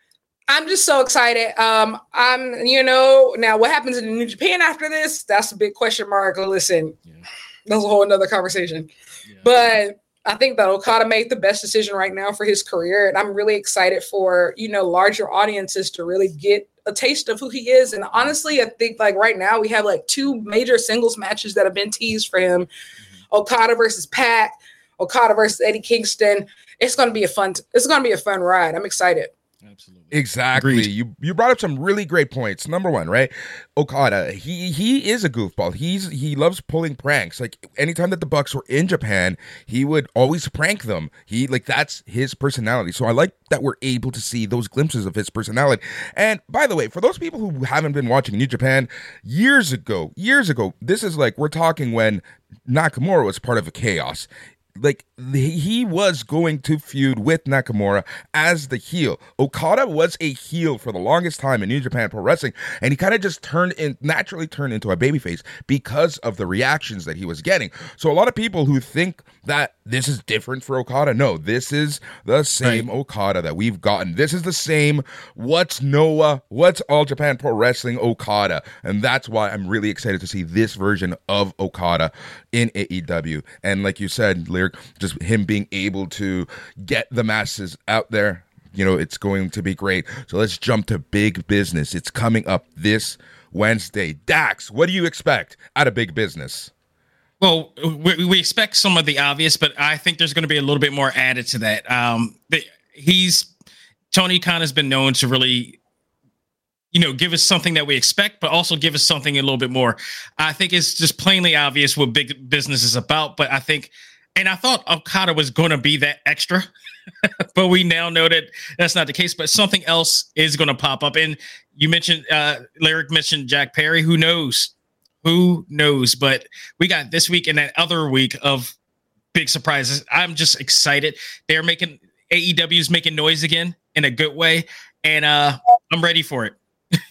I'm just so excited. Um, I'm, you know, now what happens in New Japan after this? That's a big question mark. Listen, yeah. That's a whole another conversation. Yeah. But I think that Okada made the best decision right now for his career. And I'm really excited for, you know, larger audiences to really get a taste of who he is. And honestly, I think like right now we have like two major singles matches that have been teased for him. Mm-hmm. Okada versus Pac, Okada versus Eddie Kingston. It's going to be a fun, it's going to be a fun ride. I'm excited. Absolutely. Exactly. Agreed. You you brought up some really great points. Number one, right? Okada, he he is a goofball. He's he loves pulling pranks. Like anytime that the Bucks were in Japan, he would always prank them. He like that's his personality. So I like that we're able to see those glimpses of his personality. And by the way, for those people who haven't been watching New Japan, years ago, years ago, this is like we're talking when Nakamura was part of a Chaos. Like he was going to feud with Nakamura as the heel. Okada was a heel for the longest time in New Japan Pro Wrestling, and he kind of just turned in naturally turned into a babyface because of the reactions that he was getting. So a lot of people who think that this is different for Okada, no, this is the same right. Okada that we've gotten. This is the same what's Noah, what's All Japan Pro Wrestling Okada, and that's why I'm really excited to see this version of Okada in A E W. And like you said, Lyric, just him being able to get the masses out there, you know, it's going to be great. So let's jump to Big Business. It's coming up this Wednesday. Dax, what do you expect out of Big Business? Well, we, we expect some of the obvious, but I think there's going to be a little bit more added to that. Um, the, he's Tony Khan has been known to really, you know, give us something that we expect, but also give us something a little bit more. I think it's just plainly obvious what Big Business is about, but I think, and I thought Okada was going to be that extra, but we now know that that's not the case, but something else is going to pop up. And you mentioned, uh, Lyric mentioned Jack Perry. Who knows? Who knows? But we got this week and that other week of big surprises. I'm just excited. They're making A E W's making noise again in a good way. And uh, I'm ready for it.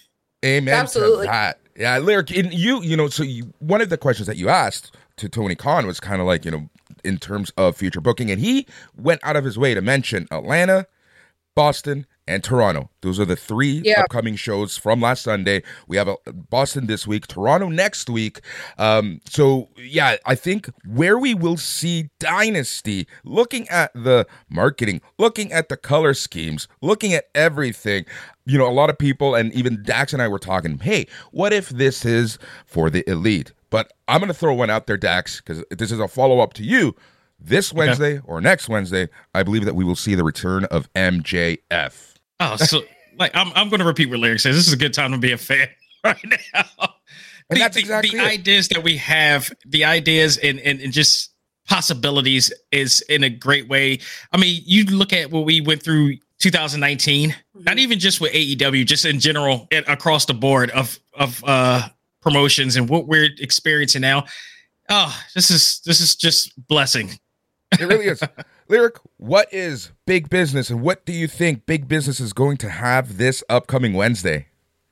Amen. Absolutely. To that. Yeah, Lyric, in you, you know, so you, one of the questions that you asked to Tony Khan was kind of like, you know, in terms of future booking, and he went out of his way to mention Atlanta, Boston, and Toronto. Those are the three yeah. upcoming shows from last Sunday. We have a Boston this week, Toronto next week. Um, so, yeah, I think where we will see Dynasty, looking at the marketing, looking at the color schemes, looking at everything, you know, a lot of people, and even Dax and I were talking, hey, what if this is for the elite? But I'm going to throw one out there, Dax, because this is a follow-up to you. This Wednesday okay. or next Wednesday, I believe that we will see the return of M J F. Oh, so like I'm I'm going to repeat what Lyric says. This is a good time to be a fan right now. And the, that's exactly the, the it. ideas that we have, the ideas and, and and just possibilities is in a great way. I mean, you look at what we went through two thousand nineteen, mm-hmm. not even just with A E W, just in general it, across the board of of uh, promotions and what we're experiencing now. Oh, this is this is just blessing. It really is. Lyric, what is Big Business, and what do you think Big Business is going to have this upcoming Wednesday?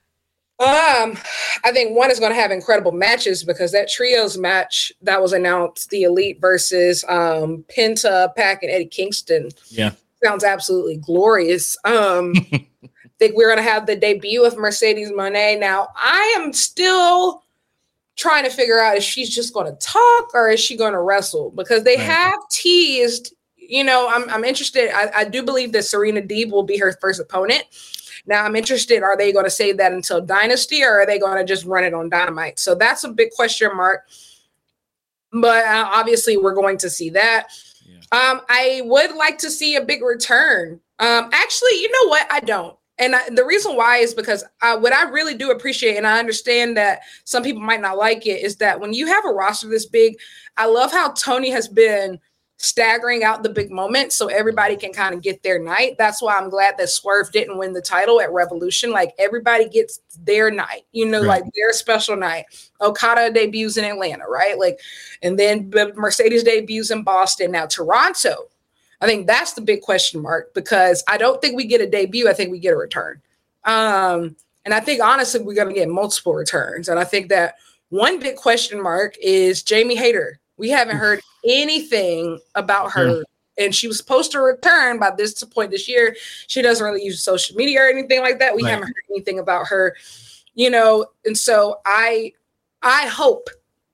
Um, I think one is going to have incredible matches because that trios match that was announced, the Elite versus um, Penta, Pac, and Eddie Kingston. Yeah, sounds absolutely glorious. Um, I think we're going to have the debut of Mercedes Moné. Now, I am still trying to figure out if she's just going to talk or is she going to wrestle, because they right. have teased, you know, I'm I'm interested. I, I do believe that Serena Deeb will be her first opponent. Now I'm interested, are they going to save that until Dynasty or are they going to just run it on Dynamite? So that's a big question mark, but uh, obviously we're going to see that. Yeah. Um, I would like to see a big return. Um, actually, you know what? I don't. And I, the reason why is because uh, what I really do appreciate, and I understand that some people might not like it, is that when you have a roster this big, I love how Tony has been staggering out the big moments so everybody can kind of get their night. That's why I'm glad that Swerve didn't win the title at Revolution. Like everybody gets their night, you know, right. like their special night. Okada debuts in Atlanta, right? Like, and then Mercedes debuts in Boston. Now Toronto. I think that's the big question mark because I don't think we get a debut. I think we get a return. Um, and I think, honestly, we're going to get multiple returns. And I think that one big question mark is Jamie Hayter. We haven't heard anything about her and she was supposed to return by this point this year. She doesn't really use social media or anything like that. We right. haven't heard anything about her, you know, and so I I hope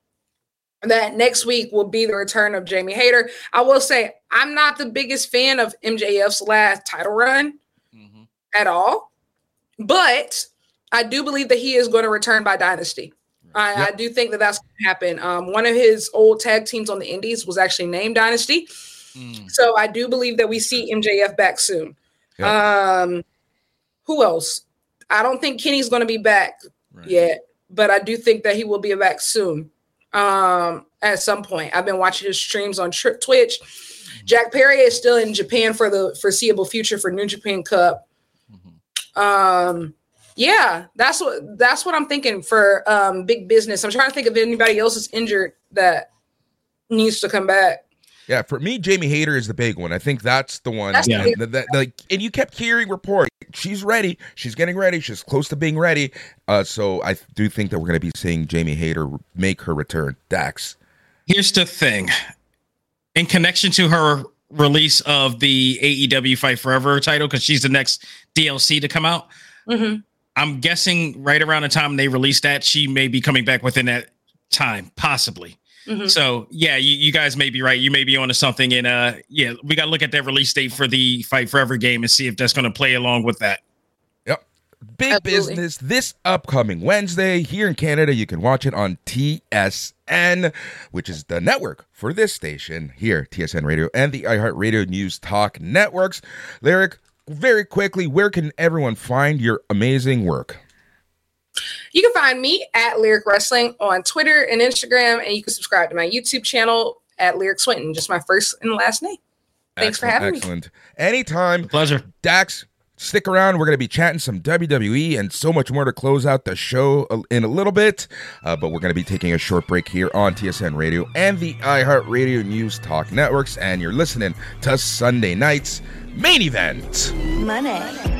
that next week will be the return of Jamie Hayter. I will say I'm not the biggest fan of M J F's last title run mm-hmm. at all, but I do believe that he is going to return by Dynasty. I, yep. I do think that that's going to happen. Um, one of his old tag teams on the Indies was actually named Dynasty. Mm. So I do believe that we see M J F back soon. Yep. Um, who else? I don't think Kenny's going to be back right. yet, but I do think that he will be back soon. Um, at some point. I've been watching his streams on tri- Twitch. Mm-hmm. Jack Perry is still in Japan for the foreseeable future for New Japan Cup. Mm-hmm. Um, yeah, that's what that's what I'm thinking for um, big business. I'm trying to think if anybody else is injured that needs to come back. Yeah, for me, Jamie Hayter is the big one. I think that's the one. That's that, that, that, like, and you kept hearing report. She's ready. She's getting ready. She's close to being ready. Uh, so I do think that we're going to be seeing Jamie Hayter make her return. Dax. Here's the thing. In connection to her release of the A E W Fight Forever title, because she's the next D L C to come out, mm-hmm. I'm guessing right around the time they release that, she may be coming back within that time, possibly. Mm-hmm. So yeah, you, you guys may be right. You may be onto something, and uh, yeah, we got to look at that release date for the Fight Forever game and see if that's going to play along with that. Yep, big Absolutely. business this upcoming Wednesday here in Canada. You can watch it on T S N, which is the network for this station here, T S N Radio and the iHeartRadio News Talk networks. Lyric, very quickly, where can everyone find your amazing work? You can find me at Lyric Wrestling on Twitter and Instagram, and you can subscribe to my YouTube channel at Lyric Swinton, just my first and last name. Thanks excellent, for having excellent. me. Anytime. Pleasure. Dax, stick around. We're going to be chatting some W W E and so much more to close out the show in a little bit. Uh, but we're going to be taking a short break here on T S N Radio and the iHeartRadio News Talk networks. And you're listening to Sunday Night's Main Event. Money.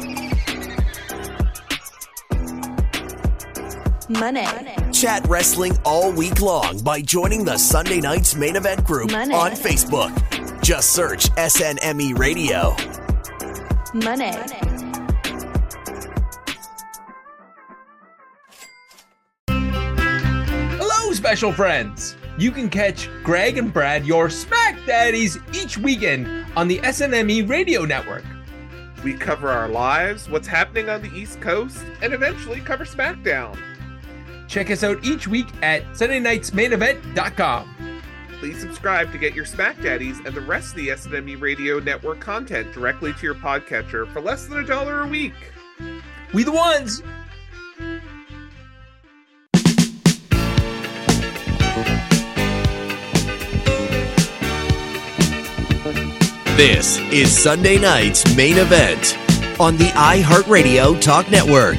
Money. Chat wrestling all week long by joining the Sunday Night's Main Event group Money. on Facebook. Just search S N M E Radio. Money. Hello, special friends. You can catch Greg and Brad, your Smack Daddies, each weekend on the S N M E Radio Network. We cover our lives, what's happening on the East Coast, and eventually cover SmackDown. Check us out each week at Sunday Nights Main Event dot com. Please subscribe to get your Smack Daddies and the rest of the S N M E Radio Network content directly to your podcatcher for less than a dollar a week. We the ones! This is Sunday Night's Main Event on the iHeartRadio Talk Network.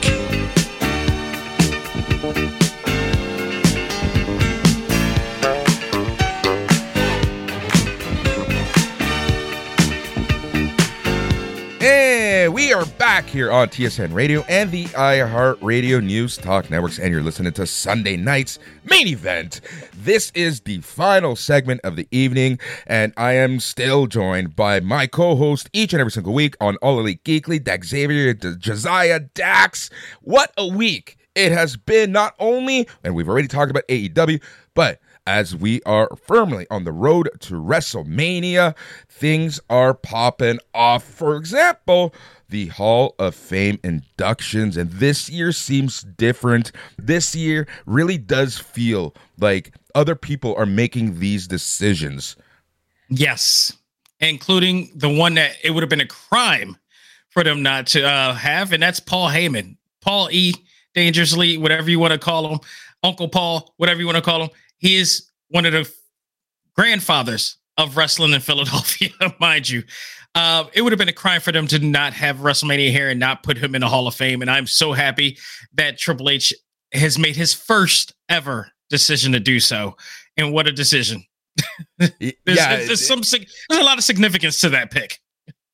And we are back here on T S N Radio and the iHeartRadio News Talk networks, and you're listening to Sunday Night's Main Event. This is the final segment of the evening, and I am still joined by my co-host each and every single week on All Elite Geekly, Dax Xavier, Josiah, Dax. What a week it has been, not only, and we've already talked about A E W, but as we are firmly on the road to WrestleMania, things are popping off. For example, the Hall of Fame inductions, and this year seems different. This year really does feel like other people are making these decisions. Yes, including the one that it would have been a crime for them not to uh, have, and that's Paul Heyman. Paul E. Dangerously, whatever you want to call him, Uncle Paul, whatever you want to call him. He is one of the grandfathers of wrestling in Philadelphia, mind you. Uh, it would have been a crime for them to not have WrestleMania here and not put him in the Hall of Fame. And I'm so happy that Triple H has made his first ever decision to do so. And what a decision. there's, yeah, there's, some, there's a lot of significance to that pick.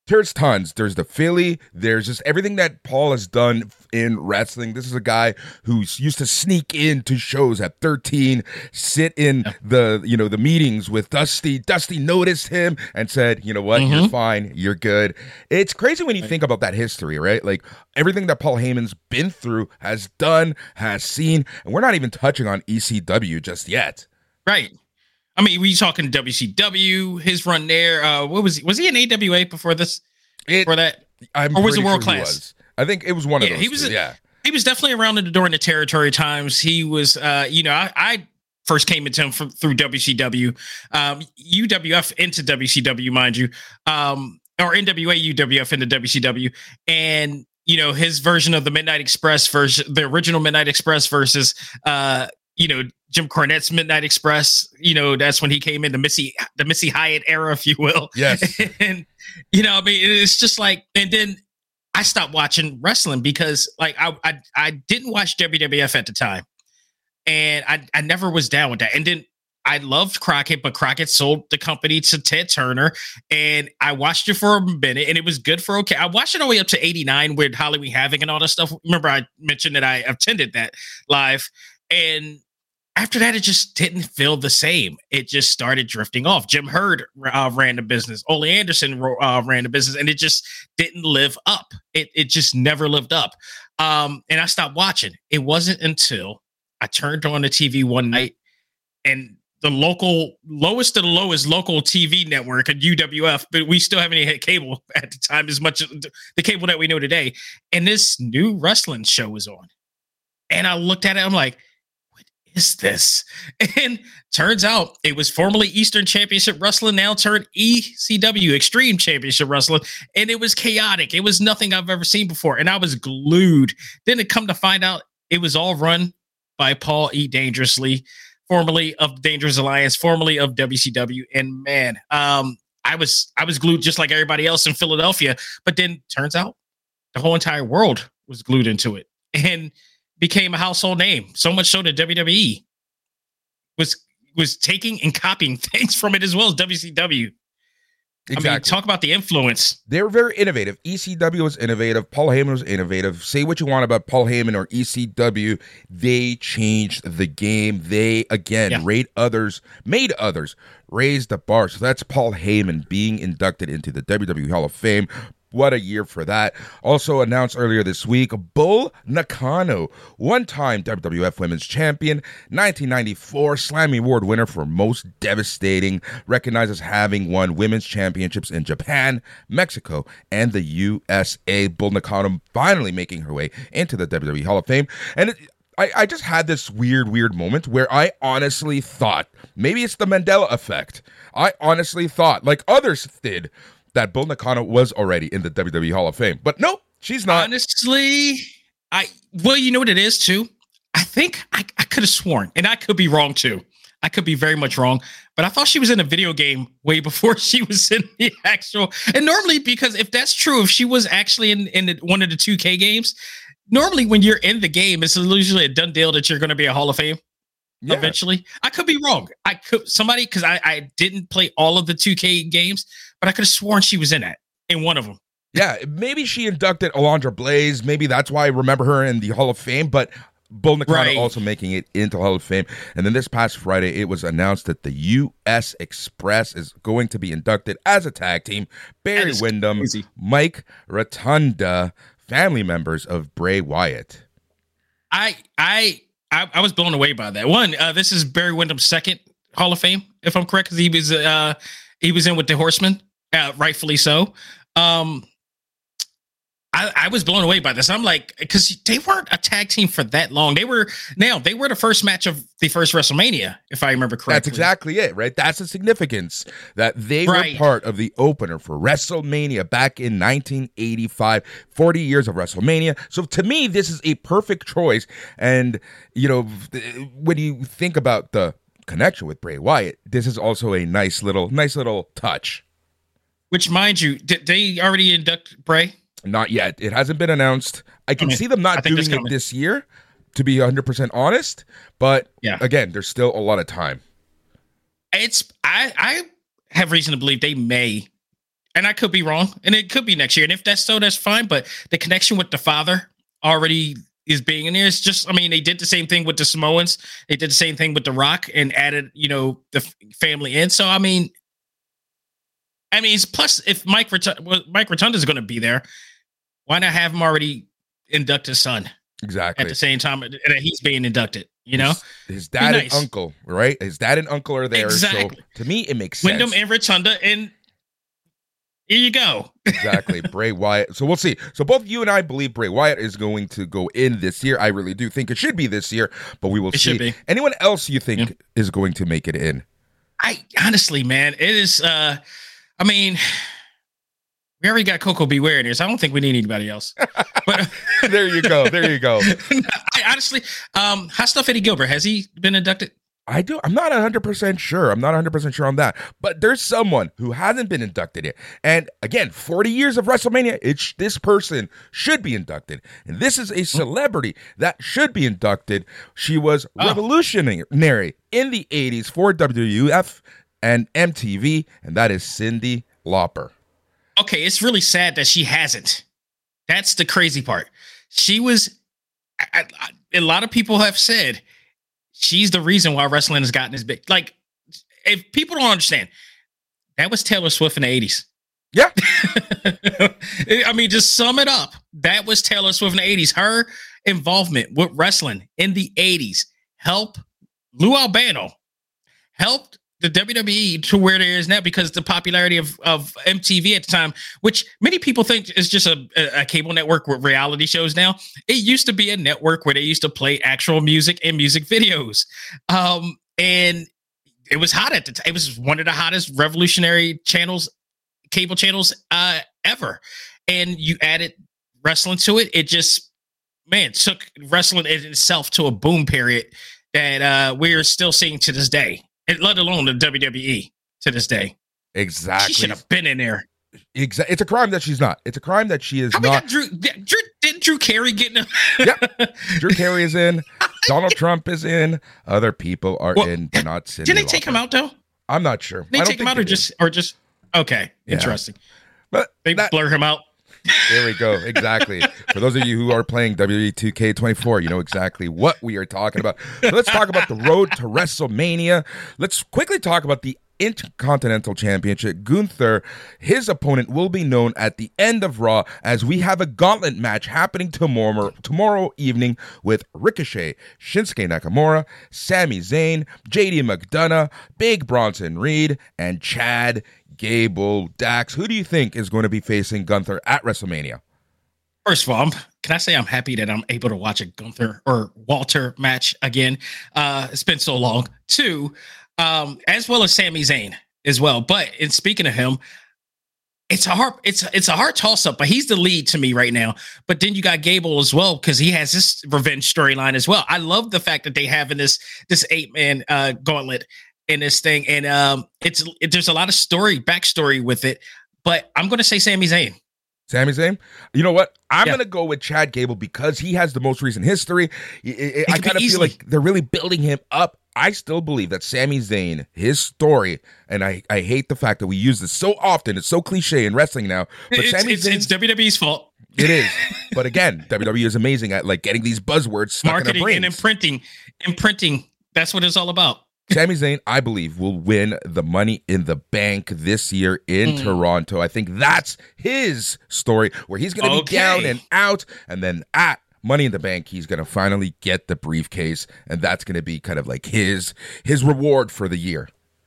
There's tons. There's the Philly. There's just everything that Paul has done in wrestling. This is a guy who's used to sneak into shows at thirteen, sit in yeah. the, you know, the meetings with Dusty. Dusty noticed him and said, you know what, mm-hmm. you're fine. You're good. It's crazy when you think about that history, right? Like everything that Paul Heyman's been through, has done, has seen, and we're not even touching on E C W just yet. Right. I mean, we talking W C W, his run there. Uh, what was he? Was he in A W A before this? It, before that? I'm or was it pretty World sure he Class? was. I think it was one of yeah, those. He was. Two, yeah, he was definitely around in the, during the territory times. He was. Uh, you know, I, I first came into him from, through W C W, um, U W F into W C W, mind you, um, or N W A U W F into W C W, and you know his version of the Midnight Express versus the original Midnight Express versus. Uh, you know, Jim Cornette's Midnight Express, you know, that's when he came in, the Missy, the Missy Hyatt era, if you will. Yes. And, you know, I mean, it's just like, and then I stopped watching wrestling because like, I, I, I didn't watch W W F at the time and I, I never was down with that. And then I loved Crockett, but Crockett sold the company to Ted Turner and I watched it for a minute and it was good for okay. I watched it all the way up to eighty-nine with Halloween Havoc and all that stuff. Remember I mentioned that I attended that live. And after that, it just didn't feel the same. It just started drifting off. Jim Herd uh, ran the business. Ole Anderson uh, ran the business, and it just didn't live up. It it just never lived up. Um, and I stopped watching. It wasn't until I turned on the T V one night, and the local lowest of the lowest local T V network at U W F, but we still haven't had cable at the time as much as the cable that we know today. And this new wrestling show was on, and I looked at it. I'm like, is this? And turns out it was formerly Eastern Championship Wrestling, now turned E C W Extreme Championship Wrestling, and it was chaotic. It was nothing I've ever seen before, and I was glued. Then it come to find out it was all run by Paul E. Dangerously, formerly of Dangerous Alliance, formerly of W C W, and man, um, I was I was glued just like everybody else in Philadelphia. But then turns out the whole entire world was glued into it, and became a household name, so much so that W W E was was taking and copying things from it as well as W C W. Exactly. I mean, talk about the influence. They were very innovative. E C W was innovative. Paul Heyman was innovative. Say what you want about Paul Heyman or E C W. They changed the game. They, again, yeah. rate others, made others, raised the bar. So that's Paul Heyman being inducted into the W W E Hall of Fame. What a year for that. Also announced earlier this week, Bull Nakano, one-time W W F Women's Champion, nineteen ninety-four Slammy Award winner for Most Devastating, recognized as having won women's championships in Japan, Mexico, and the U S A. Bull Nakano finally making her way into the W W E Hall of Fame. And it, I, I just had this weird, weird moment where I honestly thought, maybe it's the Mandela effect, I honestly thought, like others did, that Bull Nakano was already in the W W E Hall of Fame. But nope, she's not. Honestly, I well, you know what it is too? I think I, I could have sworn, and I could be wrong too. I could be very much wrong, but I thought she was in a video game way before she was in the actual. And normally, because if that's true, if she was actually in, in the, one of the two K games, normally when you're in the game, it's usually a done deal that you're going to be a Hall of Fame. Yeah. Eventually, I could be wrong. I could somebody because I, I didn't play all of the two K games, but I could have sworn she was in that in one of them. Yeah, maybe she inducted Alundra Blaze. Maybe that's why I remember her in the Hall of Fame. But Bull Nakano right. also making it into Hall of Fame. And then this past Friday, it was announced that the U S Express is going to be inducted as a tag team. Barry Windham, crazy. Mike Rotunda, family members of Bray Wyatt. I I. I, I was blown away by that. One, uh, this is Barry Windham's second Hall of Fame, if I'm correct, because he was uh, he was in with the Horsemen, uh, rightfully so. Um, I, I was blown away by this. I'm like, because they weren't a tag team for that long. They were now they were the first match of the first WrestleMania, if I remember correctly. That's exactly it, right? That's the significance that they right. were part of the opener for WrestleMania back in nineteen eighty-five, forty years of WrestleMania. So to me, this is a perfect choice. And, you know, when you think about the connection with Bray Wyatt, this is also a nice little, nice little touch. Which, mind you, did they already induct Bray? Not yet. It hasn't been announced. I can okay. see them not doing it this year, to be one hundred percent honest. But yeah. again, there's still a lot of time. It's I, I have reason to believe they may and I could be wrong, and it could be next year. And if that's so, that's fine. But the connection with the father already is being in there. It's just, I mean, they did the same thing with the Samoans. They did the same thing with The Rock and added, you know, the f- family in. So, I mean, I mean, it's plus if Mike Rotunda, well, Mike Rotunda is going to be there, why not have him already induct his son? Exactly. At the same time that he's being inducted, you know? His, his dad nice. and uncle, right? His dad and uncle are there. Exactly. So to me, it makes sense. Wyndham and Rotunda, and here you go. Exactly. Bray Wyatt. So we'll see. So both you and I believe Bray Wyatt is going to go in this year. I really do think it should be this year, but we will It see. should be. Anyone else you think Yeah. is going to make it in? I honestly, man, it is, uh, I mean, we already got Coco Beware in here, so I don't think we need anybody else. But there you go. There you go. I honestly, um, how's stuff Eddie Gilbert? Has he been inducted? I do. I'm not one hundred percent sure. I'm not one hundred percent sure on that. But there's someone who hasn't been inducted yet. And again, forty years of WrestleMania, it's, this person should be inducted. And this is a celebrity that should be inducted. She was Oh. revolutionary in the eighties for W W F and M T V, and that is Cyndi Lauper. Okay, it's really sad that she hasn't. That's the crazy part. She was, I, I, a lot of people have said, she's the reason why wrestling has gotten as big. Like, if people don't understand, that was Taylor Swift in the eighties. Yeah. I mean, just sum it up. That was Taylor Swift in the eighties. Her involvement with wrestling in the eighties helped Lou Albano, helped the W W E to where it is now because the popularity of, of M T V at the time, which many people think is just a, a cable network with reality shows now. It used to be a network where they used to play actual music and music videos. Um, and it was hot at the time. It was one of the hottest revolutionary channels, cable channels uh, ever. And you added wrestling to it. It just, man, took wrestling in itself to a boom period that uh, we're still seeing to this day. And let alone the W W E to this day. Exactly. She should have been in there. Exa- It's a crime that she's not. It's a crime that she is How not. got Drew, Drew, didn't Drew Carey get in? Yep. Drew Carey is in. Donald Trump is in. Other people are Well, in, but not Cyndi Did they take Lauper. him out though? I'm not sure. They I don't take him think out or they did. just or just okay. Yeah. Interesting. But they that- blur him out. There we go. Exactly. For those of you who are playing W W E two K twenty-four, you know exactly what we are talking about. So let's talk about the road to WrestleMania. Let's quickly talk about the Intercontinental Championship. Gunther, his opponent will be known at the end of Raw, as we have a gauntlet match happening tomorrow tomorrow evening with Ricochet, Shinsuke Nakamura, Sami Zayn, J D McDonough, Big Bronson Reed, and Chad Gable. Dax, who do you think is going to be facing Gunther at WrestleMania? First of all, I'm, can I say I'm happy that I'm able to watch a Gunther or Walter match again? Uh, it's been so long. Two, um, as well as Sami Zayn as well. But in speaking of him, it's a hard, it's it's a hard toss up. But he's the lead to me right now. But then you got Gable as well because he has this revenge storyline as well. I love the fact that they have in this this eight man uh, gauntlet in this thing, and um, it's it, there's a lot of story backstory with it. But I'm going to say Sami Zayn. Sami Zayn? You know what? I'm Yeah. going to go with Chad Gable because he has the most recent history. I- I, I could be kind of feel easily. like they're really building him up. I still believe that Sami Zayn, his story, and I, I hate the fact that we use this so often. It's so cliche in wrestling now. But It's, Sami it's, Zayn, it's W W E's fault. it is. But again, W W E is amazing at like getting these buzzwords stuck in Marketing our and brains. imprinting, imprinting. That's what it's all about. Sami Zayn, I believe, will win the Money in the Bank this year in Mm. Toronto. I think that's his story, where he's going to Okay. be down and out, and then at Money in the Bank, he's going to finally get the briefcase, and that's going to be kind of like his his reward for the year.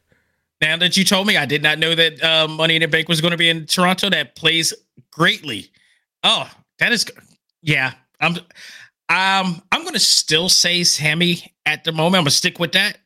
Now that you told me, I did not know that uh, Money in the Bank was going to be in Toronto. That plays greatly. Oh, that is, yeah. I'm, um, I'm going to still say Sammy at the moment. I'm going to stick with that.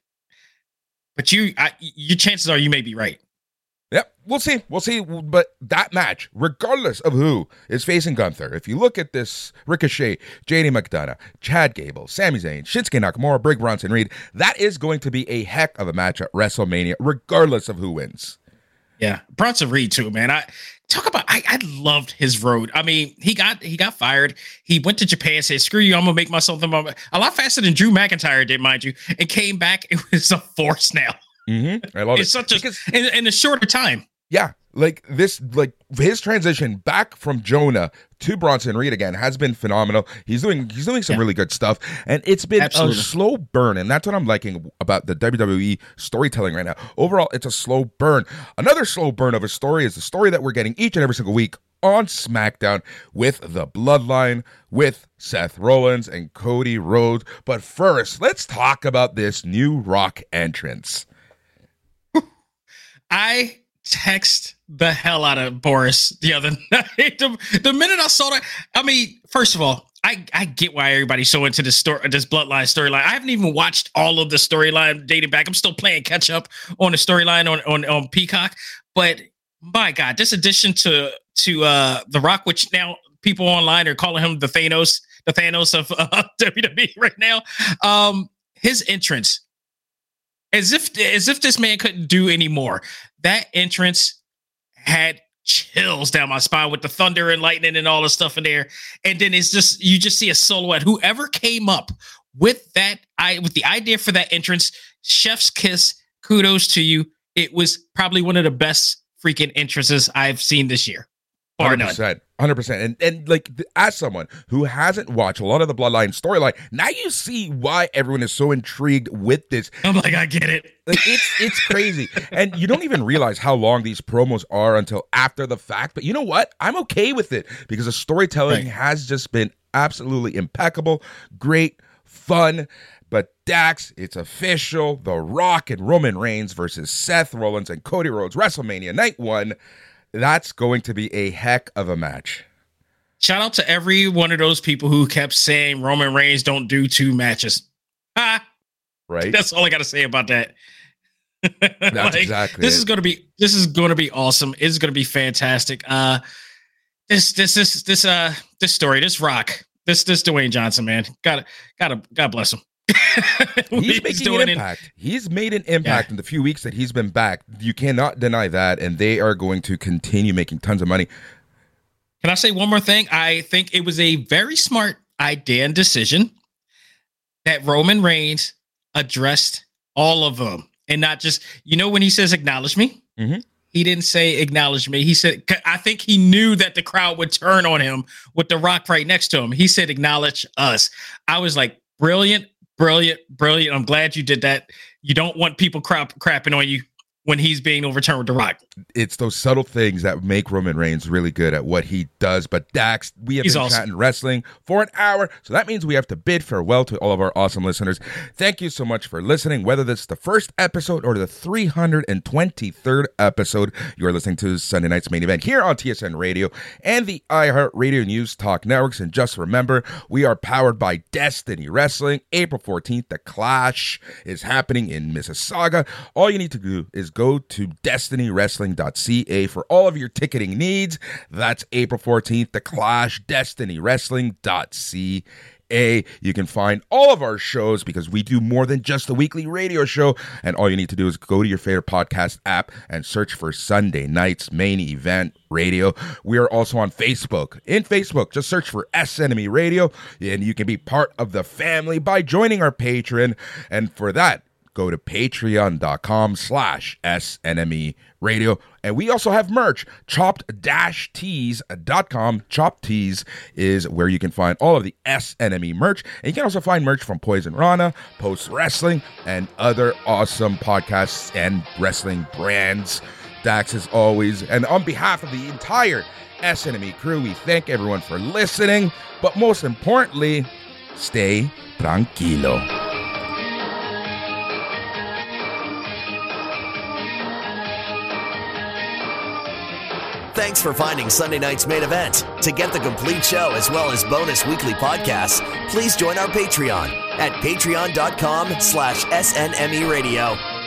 But you, I, your chances are you may be right. Yep, we'll see. We'll see. But that match, regardless of who is facing Gunther, if you look at this Ricochet, J D McDonough, Chad Gable, Sami Zayn, Shinsuke Nakamura, Big Bronson Reed, that is going to be a heck of a match at WrestleMania, regardless of who wins. Yeah, Bronson Reed too, man. I talk about. I, I loved his road. I mean, he got he got fired. He went to Japan, said, "Screw you, I'm gonna make myself a lot faster than Drew McIntyre did, mind you." And came back. It was a force now. Mm-hmm. I love it's it. such a in, in a shorter time. Yeah, Like this, like his transition back from Jonah to Bronson Reed again has been phenomenal. He's doing he's doing some yeah. really good stuff, and it's been Absolutely. a slow burn, and that's what I'm liking about the W W E storytelling right now. Overall, it's a slow burn. Another slow burn of a story is the story that we're getting each and every single week on SmackDown with the Bloodline, with Seth Rollins and Cody Rhodes. But first, let's talk about this new Rock entrance. I text the hell out of Boris the other night. The, the minute I saw that, I mean, first of all, I, I get why everybody's so into this story, this Bloodline storyline. I haven't even watched all of the storyline dating back. I'm still playing catch up on the storyline on, on on Peacock. But my God, this addition to to uh, The Rock, which now people online are calling him the Thanos, the Thanos of uh, W W E right now. Um, his entrance, as if as if this man couldn't do any more. That entrance had chills down my spine with the thunder and lightning and all the stuff in there. And then it's just, you just see a silhouette. Whoever came up with that, I with the idea for that entrance, chef's kiss, kudos to you. It was probably one of the best freaking entrances I've seen this year. Bar one hundred percent, none. one hundred percent. And, and like, as someone who hasn't watched a lot of the Bloodline storyline, now you see why everyone is so intrigued with this. I'm like, I get it. Like, it's it's crazy. And you don't even realize how long these promos are until after the fact. But you know what? I'm okay with it because the storytelling right. has just been absolutely impeccable, great, fun. But Dax, it's official. The Rock and Roman Reigns versus Seth Rollins and Cody Rhodes, WrestleMania Night One. That's going to be a heck of a match. Shout out to every one of those people who kept saying Roman Reigns don't do two matches. Ah, right. That's all I got to say about that. That's like, exactly. This it. is going to be. This is going to be awesome. It's going to be fantastic. Uh, this, this, this, this, uh, this story, this Rock, this, this Dwayne Johnson, man. Got, got, God bless him. He's making an impact. In, he's made an impact yeah. in the few weeks that he's been back. You cannot deny that, and they are going to continue making tons of money. Can I say one more thing? I think it was a very smart idea and decision that Roman Reigns addressed all of them, and not just, you know, when he says acknowledge me, mm-hmm. he didn't say acknowledge me. He said, I think he knew that the crowd would turn on him with The Rock right next to him. He said, acknowledge us. I was like, brilliant. Brilliant, brilliant. I'm glad you did that. You don't want people crap, crapping on you when he's being overturned with The Rock. It's those subtle things that make Roman Reigns really good at what he does. But Dax, we have he's been awesome. chatting wrestling for an hour, so that means we have to bid farewell to all of our awesome listeners. Thank you so much for listening. Whether this is the first episode or the three hundred twenty-third episode, you are listening to Sunday Night's Main Event here on T S N Radio and the iHeartRadio News Talk Networks. And just remember, we are powered by Destiny Wrestling. April fourteenth, The Clash is happening in Mississauga. All you need to do is go to destiny wrestling dot c a for all of your ticketing needs. That's April fourteenth, The Clash, destiny wrestling dot c a. You can find all of our shows because we do more than just a weekly radio show. And all you need to do is go to your favorite podcast app and search for Sunday Night's Main Event Radio. We are also on Facebook. In Facebook, just search for S Enemy Radio, and you can be part of the family by joining our Patreon. And for that, go to patreon.com slash SNME radio. And we also have merch, chopped dash tees dot com. Chopped Tees is where you can find all of the S N M E merch. And you can also find merch from Poison Rana, Post Wrestling, and other awesome podcasts and wrestling brands. Dax, as always, and on behalf of the entire S N M E crew, we thank everyone for listening. But most importantly, stay tranquilo. Thanks for finding Sunday Night's Main Event. To get the complete show as well as bonus weekly podcasts, please join our Patreon at patreon.com slash SNME Radio.